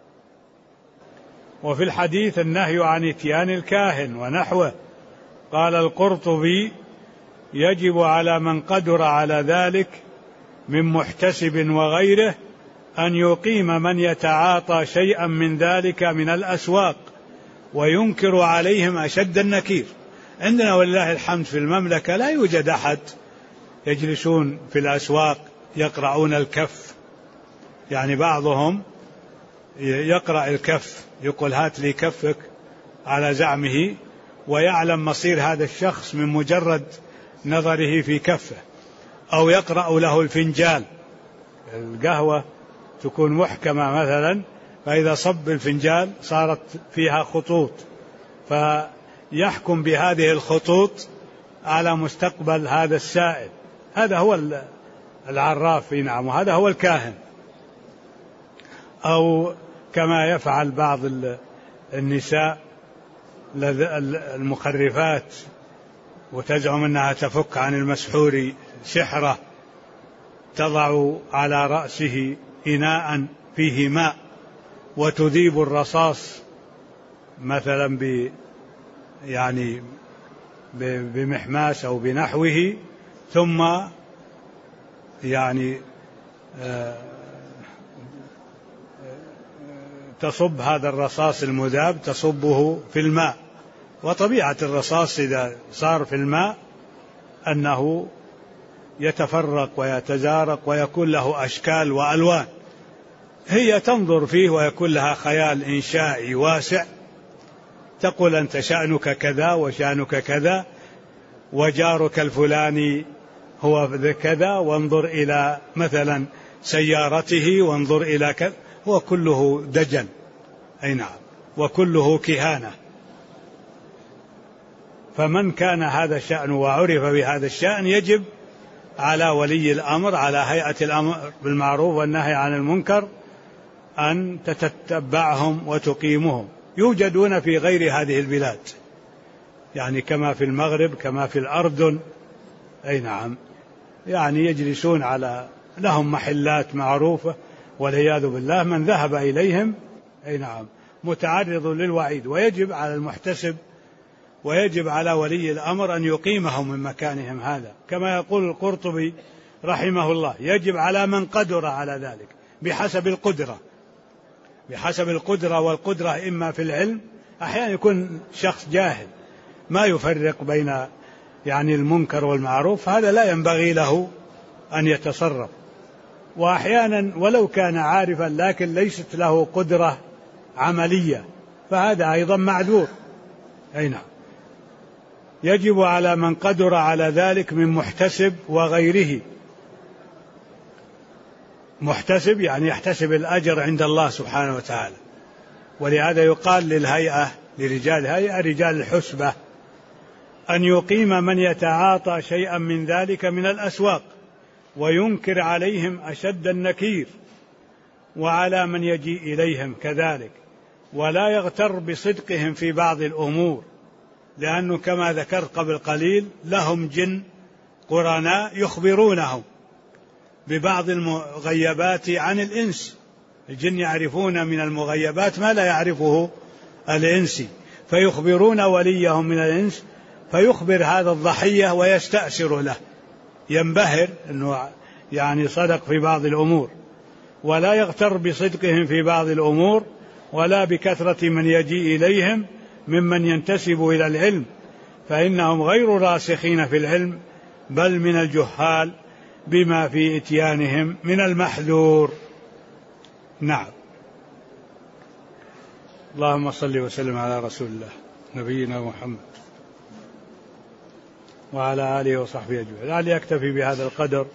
وفي الحديث النهي عن اتيان الكاهن ونحوه. قال القرطبي: يجب على من قدر على ذلك من محتسب وغيره أن يقيم من يتعاطى شيئا من ذلك من الأسواق وينكر عليهم أشد النكير. عندنا ولله الحمد في المملكة لا يوجد أحد يجلسون في الأسواق يقرؤون الكف، يعني بعضهم يقرأ الكف، يقول هات لي كفك على زعمه، ويعلم مصير هذا الشخص من مجرد نظره في كفه، أو يقرأ له الفنجان. القهوة تكون محكمة مثلا، فإذا صب الفنجان صارت فيها خطوط، فيحكم بهذه الخطوط على مستقبل هذا السائل. هذا هو العراف، نعم، وهذا هو الكاهن. أو كما يفعل بعض النساء المخرفات وتزعم أنها تفك عن المسحور سحرة، تضع على رأسه إناء فيه ماء وتذيب الرصاص مثلا ب يعني بمحماس أو بنحوه، ثم يعني تصب هذا الرصاص المذاب تصبه في الماء. وطبيعة الرصاص إذا صار في الماء أنه يتفرق ويتزارق ويكون له أشكال وألوان. هي تنظر فيه ويكون لها خيال إنشائي واسع، تقول أنت شأنك كذا وشأنك كذا، وجارك الفلاني هو كذا، وانظر إلى مثلا سيارته، وانظر إلى كذا. هو كله دجل، أي نعم، وكله كهانة. فمن كان هذا الشأن وعرف بهذا الشأن يجب على ولي الأمر، على هيئة الأمر بالمعروف والنهي عن المنكر، أن تتبعهم وتقيمهم. يوجدون في غير هذه البلاد، يعني كما في المغرب، كما في الأردن، أي نعم، يعني يجلسون على لهم محلات معروفة، والعياذ بالله من ذهب إليهم أي نعم متعرض للوعيد. ويجب على المحتسب ويجب على ولي الأمر أن يقيمهم من مكانهم هذا، كما يقول القرطبي رحمه الله: يجب على من قدر على ذلك بحسب القدرة، بحسب القدرة. والقدرة إما في العلم، أحيانا يكون شخص جاهل ما يفرق بين يعني المنكر والمعروف، هذا لا ينبغي له أن يتصرف. وأحيانا ولو كان عارفا لكن ليست له قدرة عملية، فهذا أيضا معذور. أي نعم، يجب على من قدر على ذلك من محتسب وغيره. محتسب يعني يحتسب الأجر عند الله سبحانه وتعالى، ولهذا يقال للهيئة، لرجال الهيئة رجال الحسبة، أن يقيم من يتعاطى شيئا من ذلك من الأسواق وينكر عليهم أشد النكير، وعلى من يجيء إليهم كذلك، ولا يغتر بصدقهم في بعض الأمور، لأنه كما ذكرت قبل قليل لهم جن قرناء يخبرونهم ببعض المغيبات عن الإنس. الجن يعرفون من المغيبات ما لا يعرفه الإنسي، فيخبرون وليهم من الإنس، فيخبر هذا الضحية ويستأسر له، ينبهر أنه يعني صدق في بعض الأمور، ولا يغتر بصدقهم في بعض الأمور، ولا بكثرة من يجيء إليهم ممن ينتسب إلى العلم، فإنهم غير راسخين في العلم، بل من الجهال بما في إتيانهم من المحذور. نعم. اللهم صل وسلم على رسول الله نبينا محمد وعلى آله وصحبه أجمعين. لعلي أكتفي بهذا القدر،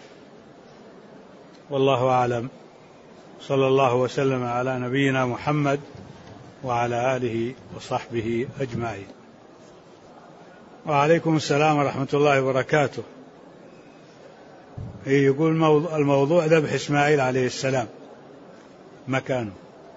والله أعلم. صلى الله وسلم على نبينا محمد وعلى آله وصحبه أجمعين. وعليكم السلام ورحمة الله وبركاته. يقول الموضوع ذبح إسماعيل عليه السلام، مكانه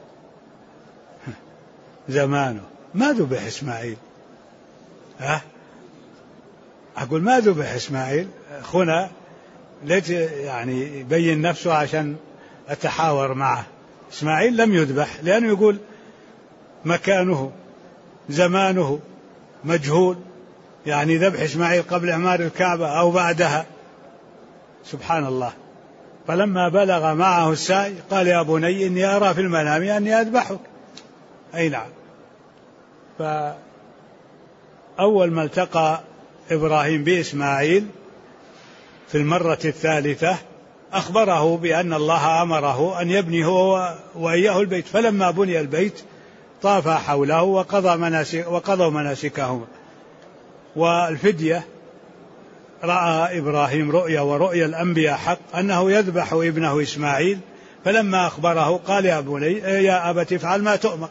زمانه، ما ذبح إسماعيل. ها أقول ما ذبح إسماعيل، أخونا ليت يعني يبين نفسه عشان أتحاور معه. إسماعيل لم يذبح، لأنه يقول مكانه زمانه مجهول، يعني ذبح إسماعيل قبل إعمار الكعبة أو بعدها، سبحان الله. فلما بلغ معه السعي قال: يا بني إني أرى في المنام أني أذبحك. أي نعم. فأول ما التقى إبراهيم بإسماعيل في المرة الثالثة أخبره بأن الله أمره أن يبني هو وإياه البيت، فلما بني البيت طاف حوله وقضى مناسك وقضوا مناسكهم والفدية رأى إبراهيم رؤيا، ورؤيا الأنبياء حق، أنه يذبح ابنه إسماعيل، فلما أخبره قال يا بني يا أبت افعل ما تؤمر.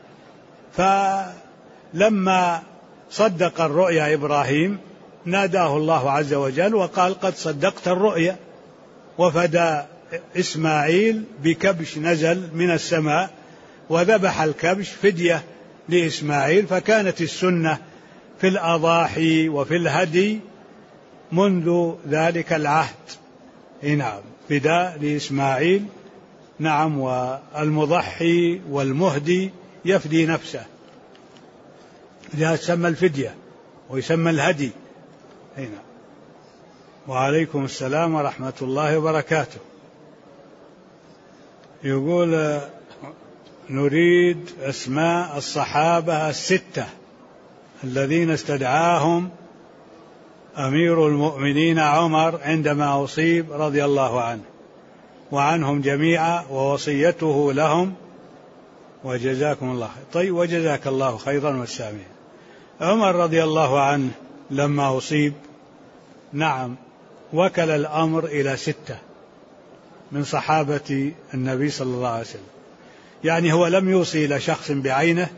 فلما صدق الرؤيا إبراهيم ناداه الله عز وجل وقال قد صدقت الرؤيا، وفدى إسماعيل بكبش نزل من السماء وذبح الكبش فدية لإسماعيل. فكانت السنة في الأضاحي وفي الهدي منذ ذلك العهد. نعم، فداء لإسماعيل. نعم، والمضحي والمهدي يفدي نفسه، لذا يسمى الفدية ويسمى الهدي. هنا. وعليكم السلام ورحمة الله وبركاته. يقول نريد أسماء الصحابة الستة الذين استدعاهم أمير المؤمنين عمر عندما أصيب رضي الله عنه، وعنهم جميعا ووصيته لهم، وجزاكم الله خير. طيب، وجزاك الله خيرا والسامعين. عمر رضي الله عنه لما أصيب نعم وكل الأمر إلى ستة من صحابة النبي صلى الله عليه وسلم، يعني هو لم يوصي إلى شخص بعينه،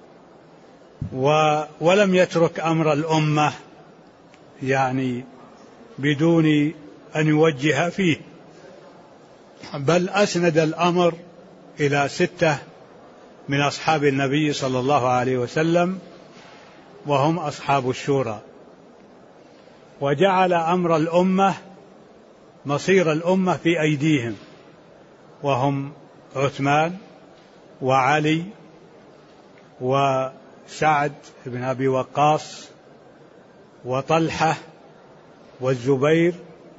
ولم يترك أمر الأمة يعني بدون أن يوجه فيه، بل أسند الأمر إلى ستة من أصحاب النبي صلى الله عليه وسلم، وهم أصحاب الشورى، وجعل أمر الأمة مصير الأمة في أيديهم، وهم عثمان وعلي وسعد بن أبي وقاص وطلحة والزبير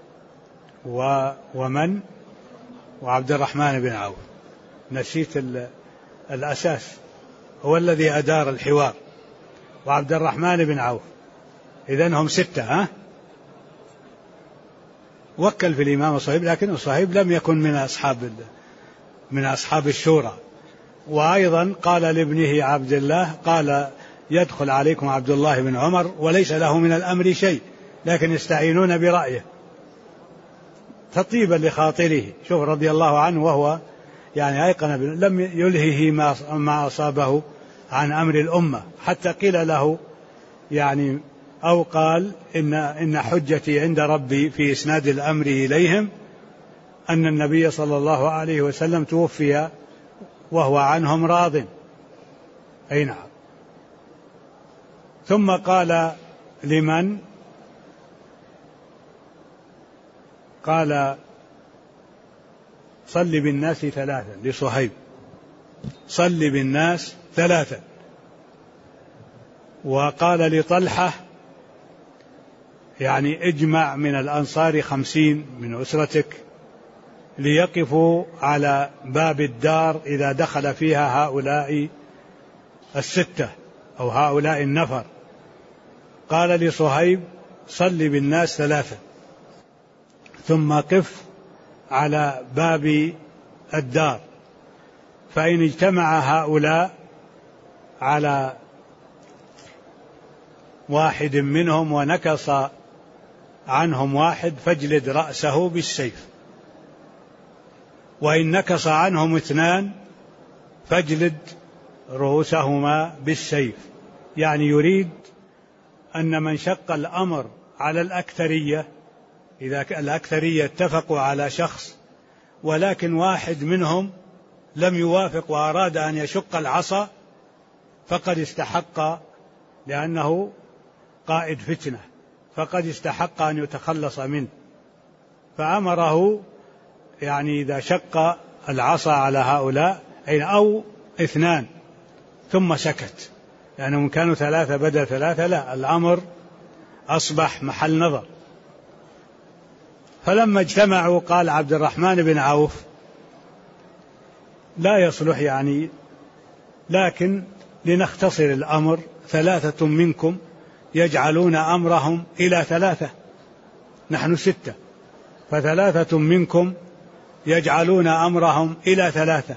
ومن وعبد الرحمن بن عوف. نسيت الأساس، هو الذي أدار الحوار، وعبد الرحمن بن عوف. إذن هم ستة. ها وكل في الإمام الصهيب، لكن الصهيب لم يكن من أصحاب من أصحاب الشورى. وأيضا قال لابنه عبد الله قال يدخل عليكم عبد الله بن عمر وليس له من الأمر شيء، لكن يستعينون برأيه تطيبا لخاطره. شوف رضي الله عنه، وهو يعني أيقن لم يلهه ما, ما أصابه عن أمر الأمة، حتى قيل له يعني أو قال إن, إن حجتي عند ربي في إسناد الأمر إليهم أن النبي صلى الله عليه وسلم توفي وهو عنهم راض. أي نعم. ثم قال لمن؟ قال صل بالناس ثلاثا لصهيب، صل بالناس ثلاثا. وقال لطلحة يعني اجمع من الأنصار خمسين من أسرتك ليقفوا على باب الدار إذا دخل فيها هؤلاء الستة أو هؤلاء النفر. قال لصهيب صل بالناس ثلاثة، ثم قف على باب الدار، فإن اجتمع هؤلاء على واحد منهم ونكص عنهم واحد فاجلد رأسه بالسيف، وإن نكص عنهم اثنان فاجلد رؤوسهما بالسيف. يعني يريد أن من شق الأمر على الأكثرية، إذا الأكثرية اتفقوا على شخص ولكن واحد منهم لم يوافق وأراد أن يشق العصا فقد استحق، لأنه قائد فتنة، فقد استحق أن يتخلص منه، فأمره يعني إذا شق العصا على هؤلاء أو اثنان ثم سكت، لأنهم يعني كانوا ثلاثة بدل ثلاثة، لا، الأمر أصبح محل نظر. فلما اجتمعوا قال عبد الرحمن بن عوف لا يصلح يعني، لكن لنختصر الأمر ثلاثة منكم يجعلون أمرهم إلى ثلاثة، نحن ستة، فثلاثة منكم يجعلون أمرهم إلى ثلاثة.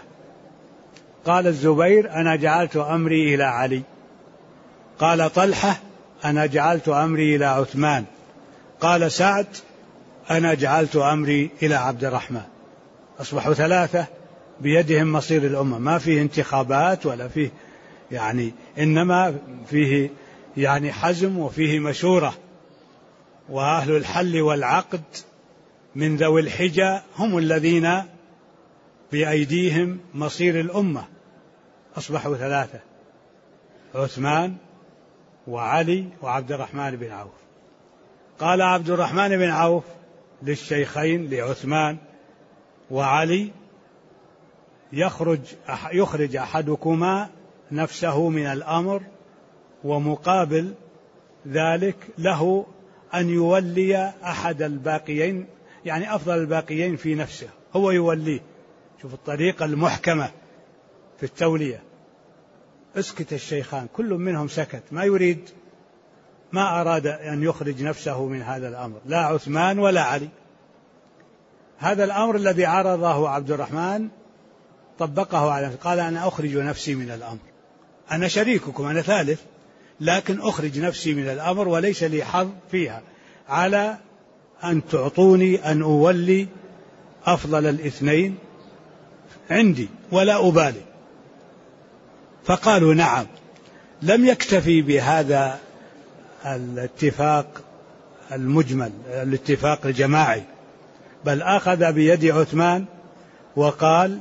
قال الزبير أنا جعلت أمري إلى علي. قال طلحة أنا جعلت أمري إلى عثمان. قال سعد أنا جعلت أمري إلى عبد الرحمن. أصبحوا ثلاثة بيدهم مصير الأمة، ما فيه انتخابات ولا فيه يعني، إنما فيه يعني حزم وفيه مشورة، وأهل الحل والعقد من ذوي الحجة هم الذين بأيديهم مصير الأمة. أصبحوا ثلاثة، عثمان وعلي وعبد الرحمن بن عوف. قال عبد الرحمن بن عوف للشيخين لعثمان وعلي يخرج يخرج أحدكما نفسه من الأمر، ومقابل ذلك له أن يولي أحد الباقيين، يعني أفضل الباقيين في نفسه هو يوليه. شوف الطريقة المحكمة في التولية. اسكت الشيخان، كل منهم سكت، ما يريد، ما أراد أن يخرج نفسه من هذا الأمر، لا عثمان ولا علي. هذا الأمر الذي عرضه عبد الرحمن طبقه على نفسه، قال أنا أخرج نفسي من الأمر، أنا شريككم، أنا ثالث، لكن أخرج نفسي من الأمر وليس لي حظ فيها، على أن تعطوني أن أولي أفضل الاثنين عندي ولا أبالي. فقالوا نعم. لم يكتفي بهذا الاتفاق المجمل، الاتفاق الجماعي، بل أخذ بيد عثمان وقال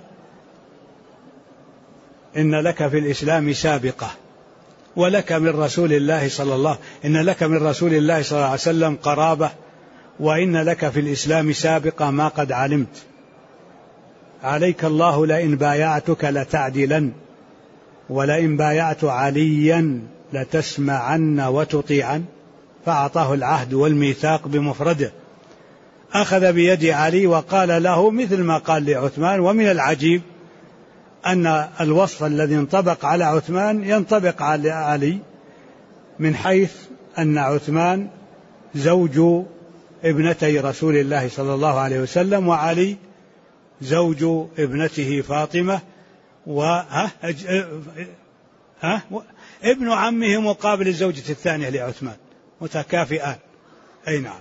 إن لك في الإسلام سابقة، ولك من رسول الله صلى الله إن لك من رسول الله صلى الله عليه وسلم قرابة، وإن لك في الإسلام سابقة ما قد علمت. عليك الله لئن بايعتك لتعدلن، ولئن بايعت عليا لتسمعن وتطيعن. فأعطاه العهد والميثاق بمفرده. أخذ بيد علي وقال له مثل ما قال لعثمان. ومن العجيب أن الوصف الذي انطبق على عثمان ينطبق على علي، من حيث أن عثمان زوج ابنتي رسول الله صلى الله عليه وسلم، وعلي زوج ابنته فاطمة، و ها ابن عمه مقابل الزوجة الثانية لعثمان، متكافئان. أي نعم،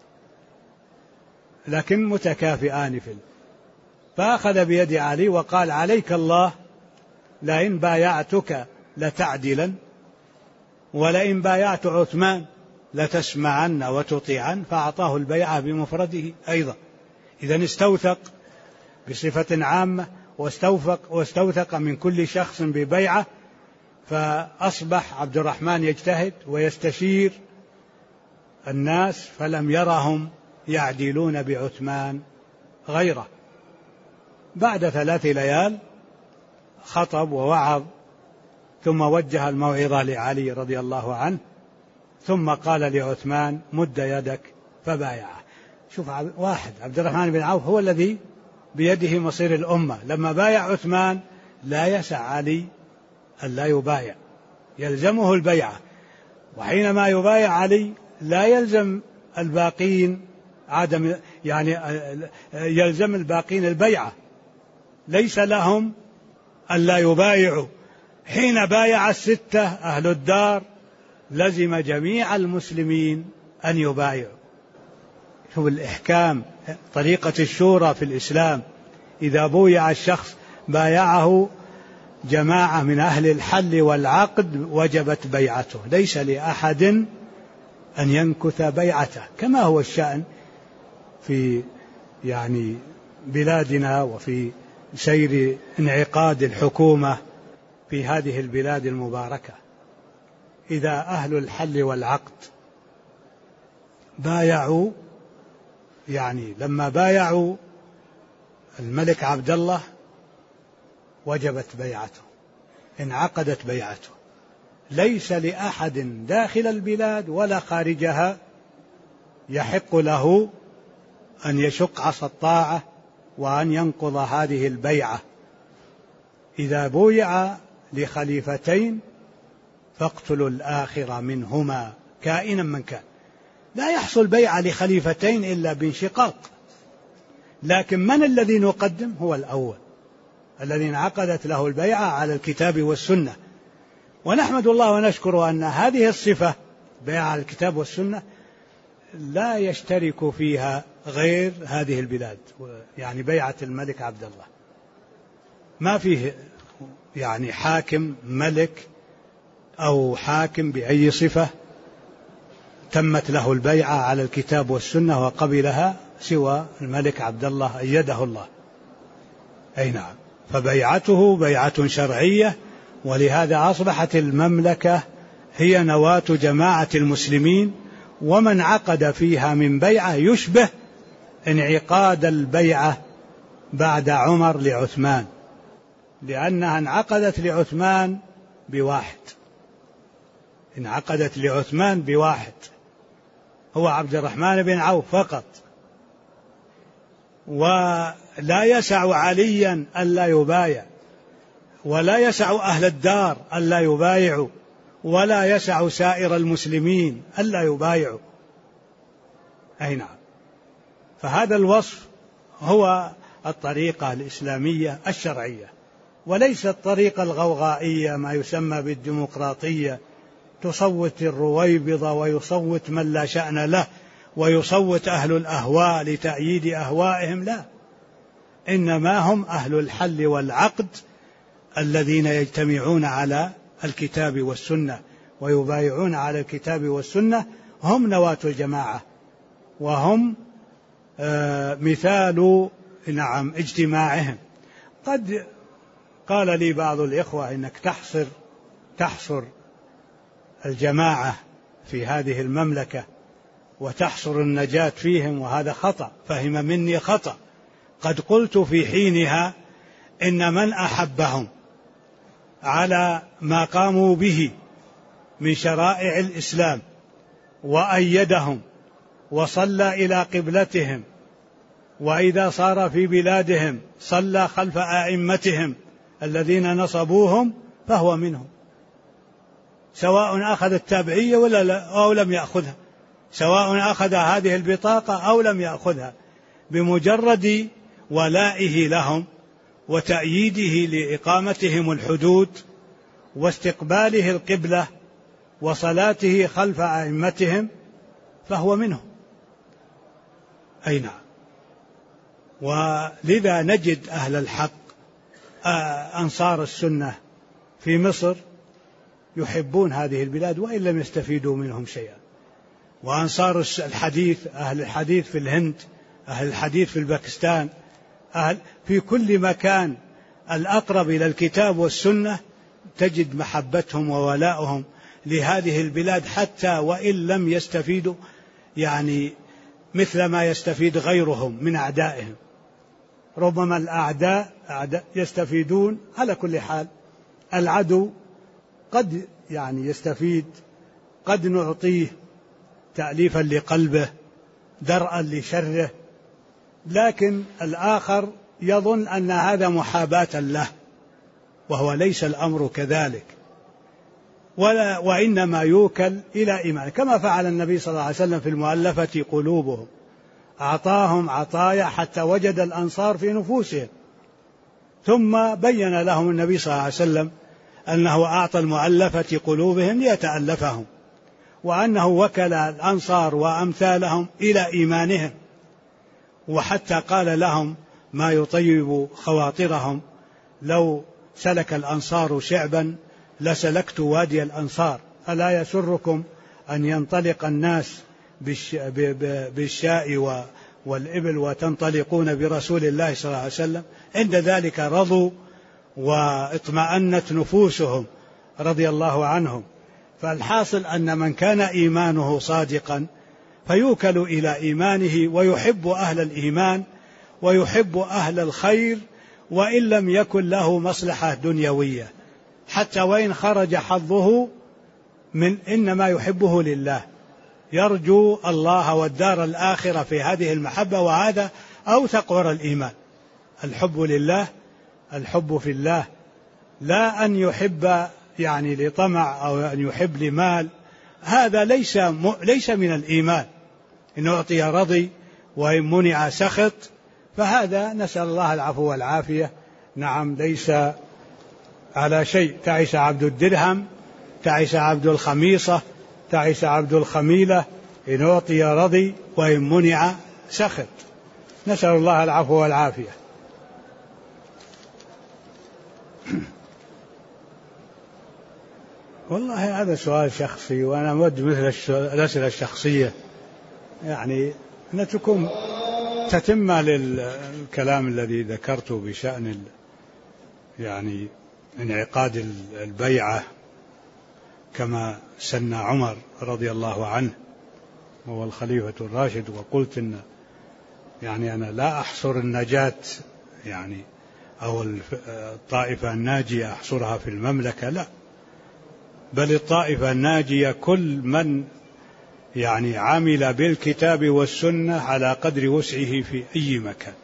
لكن متكافئان في ال... فأخذ بيد علي وقال عليك الله لئن بايعتك لتعدلا، ولئن بايعت عثمان لتسمعن وتطيعن. فأعطاه البيعة بمفرده أيضا. إذن استوثق بصفة عامة، واستوثق, واستوثق من كل شخص ببيعة. فأصبح عبد الرحمن يجتهد ويستشير الناس، فلم يرهم يعدلون بعثمان غيره. بعد ثلاث ليال خطب ووعظ، ثم وجه الموعظة لعلي رضي الله عنه، ثم قال لعثمان مد يدك فبايعه. شوف، واحد عبد الرحمن بن عوف هو الذي بيده مصير الأمة، لما بايع عثمان لا يسع علي أن لا يبايع، يلزمه البيعة. وحينما يبايع علي لا يلزم الباقين عدم، يعني يلزم الباقين البيعة، ليس لهم أن لا يبايعوا. حين بايع الستة أهل الدار لزم جميع المسلمين أن يبايعوا. هو الإحكام، طريقة الشورى في الإسلام. إذا بويع الشخص بايعه جماعة من أهل الحل والعقد وجبت بيعته، ليس لأحد أن ينكث بيعته، كما هو الشأن في يعني بلادنا وفي سير انعقاد الحكومة في هذه البلاد المباركة. إذا أهل الحل والعقد بايعوا، يعني لما بايعوا الملك عبد الله وجبت بيعته، انعقدت بيعته، ليس لأحد داخل البلاد ولا خارجها يحق له أن يشق عصا الطاعة وأن ينقض هذه البيعة. إذا بويع لخليفتين فاقتلوا الآخر منهما كائنا من كان. لا يحصل بيعة لخليفتين إلا بانشقاق، لكن من الذي نقدم؟ هو الأول الذي انعقدت له البيعة على الكتاب والسنة. ونحمد الله ونشكر أن هذه الصفة بيعة على الكتاب والسنة لا يشترك فيها غير هذه البلاد، يعني بيعة الملك عبد الله ما فيه يعني حاكم ملك أو حاكم بأي صفة تمت له البيعة على الكتاب والسنة وقبلها سوى الملك عبد الله أيده الله. أي نعم، فبيعته بيعة شرعية، ولهذا أصبحت المملكة هي نواة جماعة المسلمين، ومن عقد فيها من بيعة يشبه انعقاد البيعة بعد عمر لعثمان، لأنها انعقدت لعثمان بواحد، انعقدت لعثمان بواحد هو عبد الرحمن بن عوف فقط، ولا يسع عليا ألا يبايع، ولا يسع أهل الدار ألا يبايعوا، ولا يسع سائر المسلمين ألا يبايعوا. أي نعم، فهذا الوصف هو الطريقة الإسلامية الشرعية، وليس الطريقة الغوغائية ما يسمى بالديمقراطية، تصوت الرويبضة ويصوت من لا شأن له ويصوت أهل الأهواء لتأييد أهوائهم. لا، إنما هم أهل الحل والعقد الذين يجتمعون على الكتاب والسنة ويبايعون على الكتاب والسنة، هم نواة الجماعة، وهم آه مثال نعم اجتماعهم. قد قال لي بعض الإخوة إنك تحصر تحصر الجماعة في هذه المملكة وتحصر النجاة فيهم، وهذا خطأ، فهم مني خطأ. قد قلت في حينها إن من أحبهم على ما قاموا به من شرائع الإسلام وأيدهم وصلى إلى قبلتهم، وإذا صار في بلادهم صلى خلف أئمتهم الذين نصبوهم، فهو منهم، سواء أخذ التابعية ولا لا أو لم يأخذها، سواء أخذ هذه البطاقة أو لم يأخذها، بمجرد ولائه لهم وتأييده لإقامتهم الحدود واستقباله القبلة وصلاته خلف أئمتهم فهو منهم. أي نعم، ولذا نجد أهل الحق أنصار السنة في مصر يحبون هذه البلاد وإن لم يستفيدوا منهم شيئا، وأنصار الحديث أهل الحديث في الهند، أهل الحديث في الباكستان، أهل في كل مكان الأقرب إلى الكتاب والسنة تجد محبتهم وولائهم لهذه البلاد، حتى وإن لم يستفيدوا يعني مثل ما يستفيد غيرهم من أعدائهم. ربما الأعداء يستفيدون على كل حال، العدو قد يعني يستفيد، قد نعطيه تأليفا لقلبه درءا لشره، لكن الآخر يظن أن هذا محاباة له، وهو ليس الأمر كذلك، ولا وإنما يوكل إلى إيمان، كما فعل النبي صلى الله عليه وسلم في المؤلفة قلوبهم، أعطاهم عطايا حتى وجد الأنصار في نفوسهم، ثم بين لهم النبي صلى الله عليه وسلم أنه أعطى المؤلفة قلوبهم ليتألفهم، وأنه وكل الأنصار وأمثالهم إلى إيمانهم، وحتى قال لهم ما يطيب خواطرهم: لو سلك الأنصار شعبا لسلكت وادي الأنصار، ألا يسركم أن ينطلق الناس بالشاء والإبل وتنطلقون برسول الله صلى الله عليه وسلم؟ عند ذلك رضوا واطمأنت نفوسهم رضي الله عنهم. فالحاصل أن من كان إيمانه صادقا فيوكل إلى إيمانه، ويحب أهل الإيمان ويحب أهل الخير، وإن لم يكن له مصلحة دنيوية، حتى وإن خرج حظه من إنما يحبه لله، يرجو الله والدار الآخرة في هذه المحبة، وهذا أوثق ورى الإيمان، الحب لله، الحب في الله، لا أن يحب يعني لطمع أو أن يحب لمال، هذا ليس ليس من الإيمان. إن أعطي رضي وإن منع سخط، فهذا نسأل الله العفو والعافية. نعم، ليس على شيء. تعس عبد الدرهم، تعس عبد الخميصة، تعس عبد الخميلة، إن أعطي رضي وإن منع سخط. نسأل الله العفو والعافية. والله هذا سؤال شخصي، وأنا أود مثل الأسئلة الشخصية يعني أن تكون تتمة للكلام الذي ذكرته بشأن يعني انعقاد البيعة كما سن عمر رضي الله عنه وهو الخليفة الراشد. وقلت إن يعني أنا لا أحصر النجاة يعني أو الطائفة الناجية أحصرها في المملكة، لا، بل الطائفة الناجية كل من يعني عمل بالكتاب والسنة على قدر وسعه في أي مكان،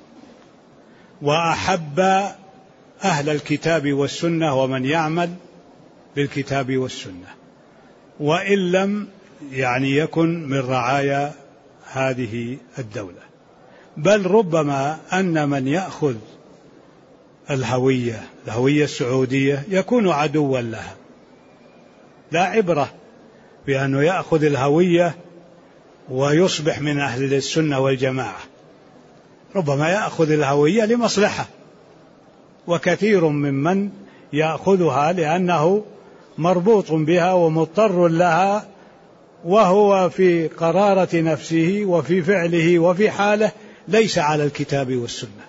وأحب أهل الكتاب والسنة ومن يعمل بالكتاب والسنة، وإن لم يعني يكن من رعايا هذه الدولة. بل ربما أن من يأخذ الهوية الهوية السعودية يكون عدوا لها. لا عبرة بأنه يأخذ الهوية ويصبح من أهل السنة والجماعة، ربما يأخذ الهوية لمصلحة، وكثير ممن يأخذها لأنه مربوط بها ومضطر لها، وهو في قرارة نفسه وفي فعله وفي حاله ليس على الكتاب والسنة،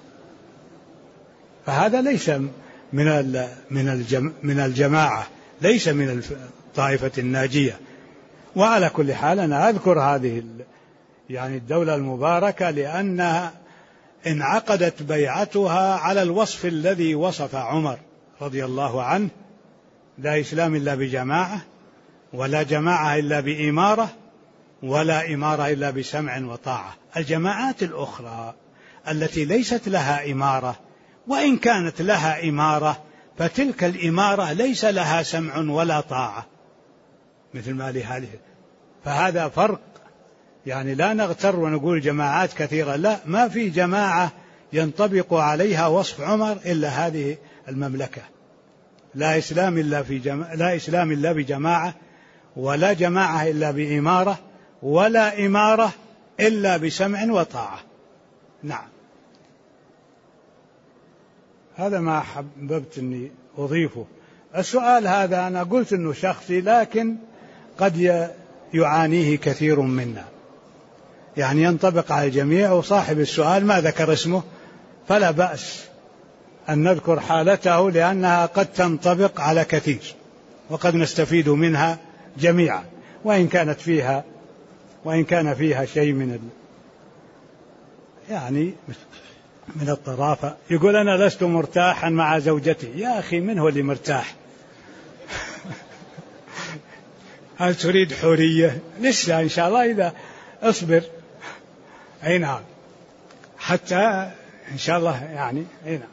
فهذا ليس من من الجماعة، ليس من الطائفة الناجية. وعلى كل حال أنا أذكر هذه يعني الدولة المباركة لأنها انعقدت بيعتها على الوصف الذي وصف عمر رضي الله عنه: لا إسلام إلا بجماعة، ولا جماعة إلا بإمارة، ولا إمارة إلا بسمع وطاعة. الجماعات الأخرى التي ليست لها إمارة، وإن كانت لها إمارة، فتلك الإمارة ليس لها سمع ولا طاعة مثل ما لهذه. فهذا فرق، يعني لا نغتر ونقول جماعات كثيرة، لا، ما في جماعة ينطبق عليها وصف عمر إلا هذه المملكة. لا إسلام إلا في جماعة، لا إسلام إلا بجماعة، ولا جماعة إلا بإمارة، ولا إمارة إلا بسمع وطاعة. نعم، هذا ما حببت أني أضيفه. السؤال هذا أنا قلت أنه شخصي، لكن قد يعانيه كثير منا، يعني ينطبق على الجميع، وصاحب السؤال ما ذكر اسمه، فلا بأس أن نذكر حالته لأنها قد تنطبق على كثير، وقد نستفيد منها جميعا، وإن كانت فيها وإن كان فيها شيء من ال... يعني من الطرافة. يقول: أنا لست مرتاحا مع زوجتي. يا أخي، من هو اللي مرتاح؟ هل تريد حرية؟ لسه إن شاء الله، إذا اصبر. أي نعم، حتى إن شاء الله يعني. أي نعم.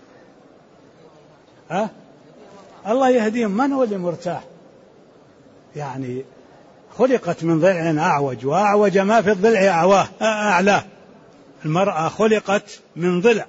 ها؟ الله يهديهم. من هو اللي مرتاح؟ يعني خلقت من ضلع أعوج، وأعوج ما في الضلع أعواه أعلاه. المرأة خلقت من ضلع،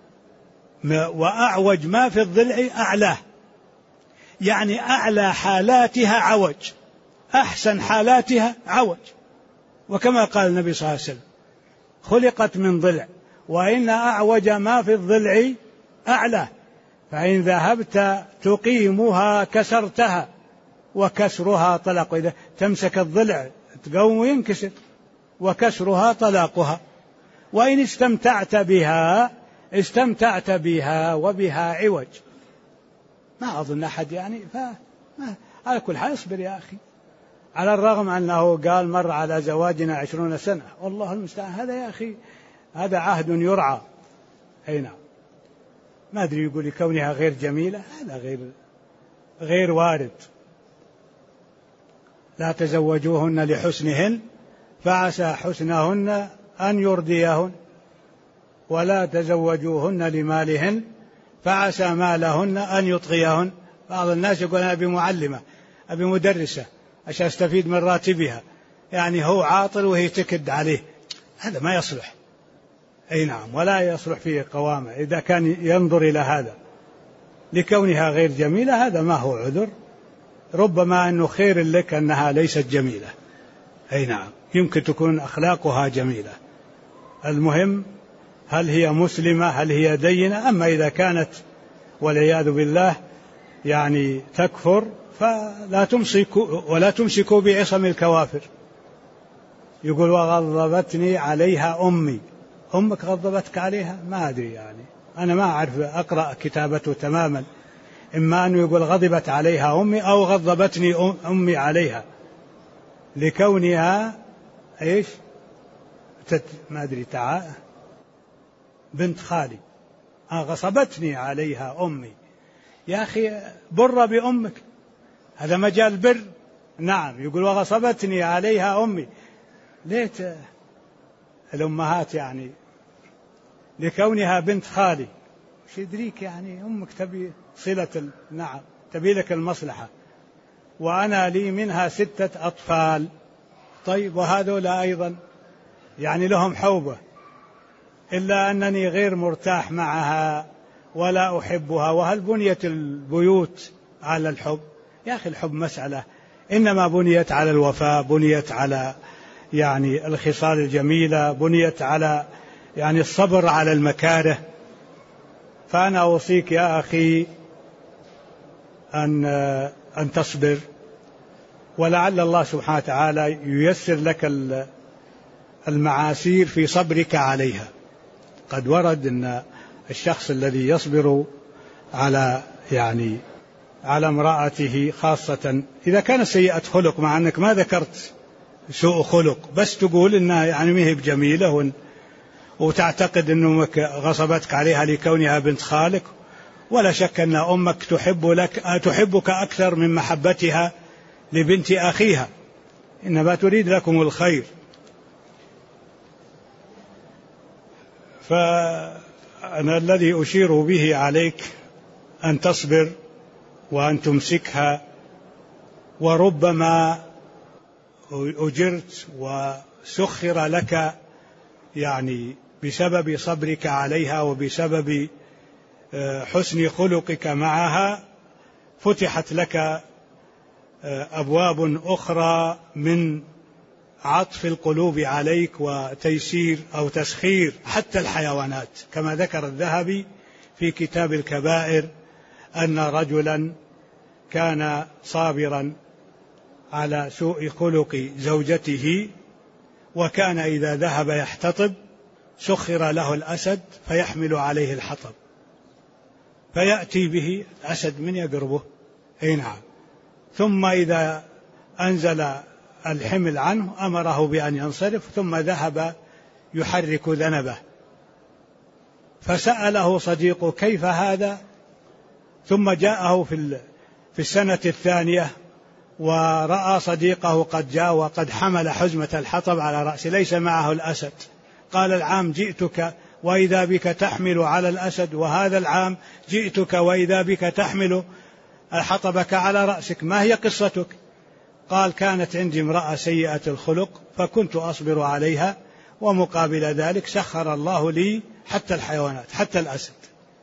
وأعوج ما في الضلع أعلاه، يعني أعلى حالاتها عوج، أحسن حالاتها عوج. وكما قال النبي صلى الله عليه وسلم: خلقت من ضلع، وإن أعوج ما في الضلع أعلاه، فإن ذهبت تقيمها كسرتها، وكسرها طلاق. إذا تمسك الضلع تقوم وينكسر، وكسرها طلاقها. وإن استمتعت بها استمتعت بها وبها عوج. ما أظن أحد يعني فما على كل حال اصبر يا أخي، على الرغم أنه قال: مر على زواجنا عشرون سنة، والله المستعان. هذا يا أخي هذا عهد يرعى. أي نعم. ما أدري، يقول لكونها غير جميلة، هذا غير غير وارد. لا تزوجوهن لحسنهن فعسى حسنهن أن يرضيهن، ولا تزوجوهن لمالهن فعسى مالهن أن يطغيهن. بعض الناس يقول: أنا أبي معلمة، أبي مدرسة عشان أستفيد من راتبها، يعني هو عاطل وهي تكد عليه. هذا ما يصلح. أي نعم، ولا يصلح فيه قوامة إذا كان ينظر إلى هذا. لكونها غير جميلة هذا ما هو عذر، ربما أنه خير لك أنها ليست جميلة. أي نعم، يمكن تكون أخلاقها جميلة. المهم هل هي مسلمة، هل هي دينة. أما إذا كانت والعياذ بالله يعني تكفر فلا تمسكوا ولا تمسكوا بعصم الكوافر. يقول وغضبتني عليها أمي. أمك غضبتك عليها؟ ما أدري، يعني أنا ما أعرف أقرأ كتابته تماما. إما أنه يقول غضبت عليها أمي أو غضبتني أمي عليها لكونها إيش تت... ما أدري تعال بنت خالي. آه غصبتني عليها أمي. يا أخي بر بأمك، هذا مجال بر. نعم، يقول وغصبتني عليها أمي. ليت الأمهات يعني لكونها بنت خالي، وش يدريك يعني أمك تبي صلة ال... نعم تبي لك المصلحة، وأنا لي منها ستة أطفال. طيب وهذول أيضا يعني لهم حوبة، إلا أنني غير مرتاح معها ولا أحبها. وهل بنيت البيوت على الحب؟ يا أخي الحب مسألة إنما بنيت على الوفاء، بنيت على يعني الخصال الجميلة، بنيت على يعني الصبر على المكاره. فأنا أوصيك يا أخي أن أن تصبر، ولعل الله سبحانه وتعالى ييسر لك المعاسير في صبرك عليها. قد ورد أن الشخص الذي يصبر على يعني على امرأته، خاصة إذا كانت سيئة خلق، مع أنك ما ذكرت سوء خلق، بس تقول إنها يعني مهي بجميلة وتعتقد أن أمك غصبتك عليها لكونها بنت خالك، ولا شك أن أمك تحب لك تحبك أكثر من محبتها لبنت أخيها، إنما تريد لكم الخير. فأنا الذي أشير به عليك أن تصبر وأن تمسكها، وربما أجرت وسخر لك يعني بسبب صبرك عليها وبسبب حسن خلقك معها، فتحت لك أبواب أخرى من عطف القلوب عليك وتيسير أو تسخير حتى الحيوانات، كما ذكر الذهبي في كتاب الكبائر أن رجلا كان صابرا على سوء خلق زوجته، وكان إذا ذهب يحتطب سخر له الأسد فيحمل عليه الحطب، فيأتي به الأسد من يقربه. أي نعم. ثم إذا أنزل الحمل عنه أمره بأن ينصرف، ثم ذهب يحرك ذنبه، فسأله صديقه كيف هذا؟ ثم جاءه في في السنة الثانية ورأى صديقه قد جاء وقد حمل حزمة الحطب على رأسه، ليس معه الأسد. قال العام جئتك وإذا بك تحمل على الأسد، وهذا العام جئتك وإذا بك تحمل حطبك على رأسك، ما هي قصتك؟ قال كانت عندي امرأة سيئة الخلق فكنت أصبر عليها، ومقابل ذلك سخر الله لي حتى الحيوانات حتى الأسد،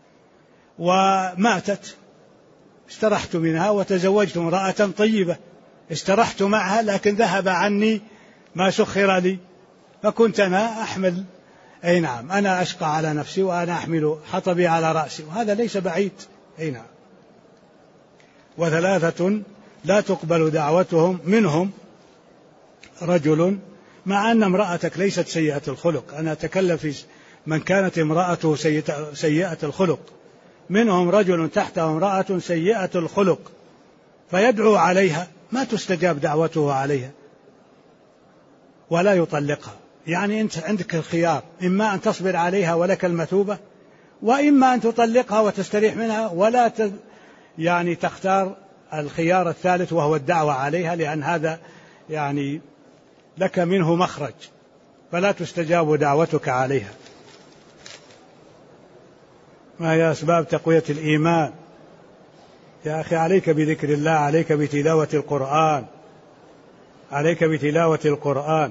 وماتت. استرحت منها وتزوجت امرأة طيبة، استرحت معها لكن ذهب عني ما سخر لي، فكنت أنا أحمل. أي نعم، أنا أشقى على نفسي وأنا أحمل حطبي على رأسي، وهذا ليس بعيد. أي نعم. وثلاثة لا تقبل دعوتهم، منهم رجل، مع أن امرأتك ليست سيئة الخلق، أنا أتكلم في من كانت امرأته سيئة الخلق، منهم رجل تحته امرأة سيئة الخلق فيدعو عليها، ما تستجاب دعوته عليها ولا يطلقها. يعني أنت عندك الخيار، إما أن تصبر عليها ولك المثوبة، وإما أن تطلقها وتستريح منها ولا ت... يعني تختار الخيار الثالث وهو الدعوة عليها، لأن هذا يعني لك منه مخرج، فلا تستجاب دعوتك عليها. ما هي أسباب تقوية الإيمان؟ يا أخي عليك بذكر الله، عليك بتلاوة القرآن، عليك بتلاوة القرآن.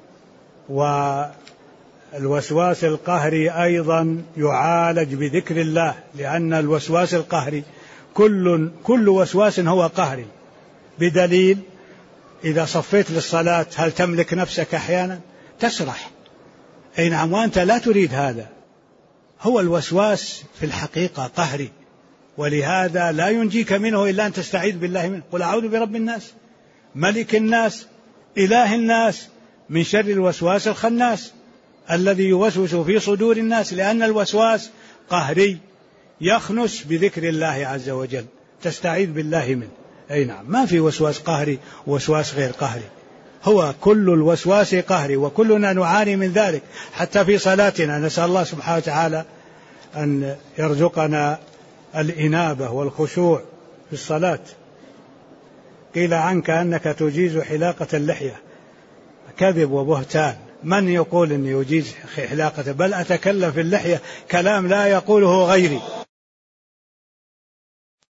والوسواس القهري أيضا يعالج بذكر الله، لأن الوسواس القهري كل كل وسواس هو قهري، بدليل إذا صفيت للصلاة هل تملك نفسك أحيانا؟ تسرح. أي نعم، وأنت لا تريد هذا. هو الوسواس في الحقيقة قهري، ولهذا لا ينجيك منه إلا أن تستعيذ بالله منه. قل أعوذ برب الناس ملك الناس إله الناس من شر الوسواس الخناس الذي يوسوس في صدور الناس. لأن الوسواس قهري يخنس بذكر الله عز وجل، تستعيذ بالله منه. أي نعم، ما في وسواس قهري ووسواس غير قهري، هو كل الوسواس قهري، وكلنا نعاني من ذلك حتى في صلاتنا. نسأل الله سبحانه وتعالى أن يرزقنا الإنابة والخشوع في الصلاة. قيل عنك أنك تجيز حلاقة اللحية، كذب وبهتان. من يقول أني أجيز حلاقة؟ بل أتكلم في اللحية كلام لا يقوله غيري.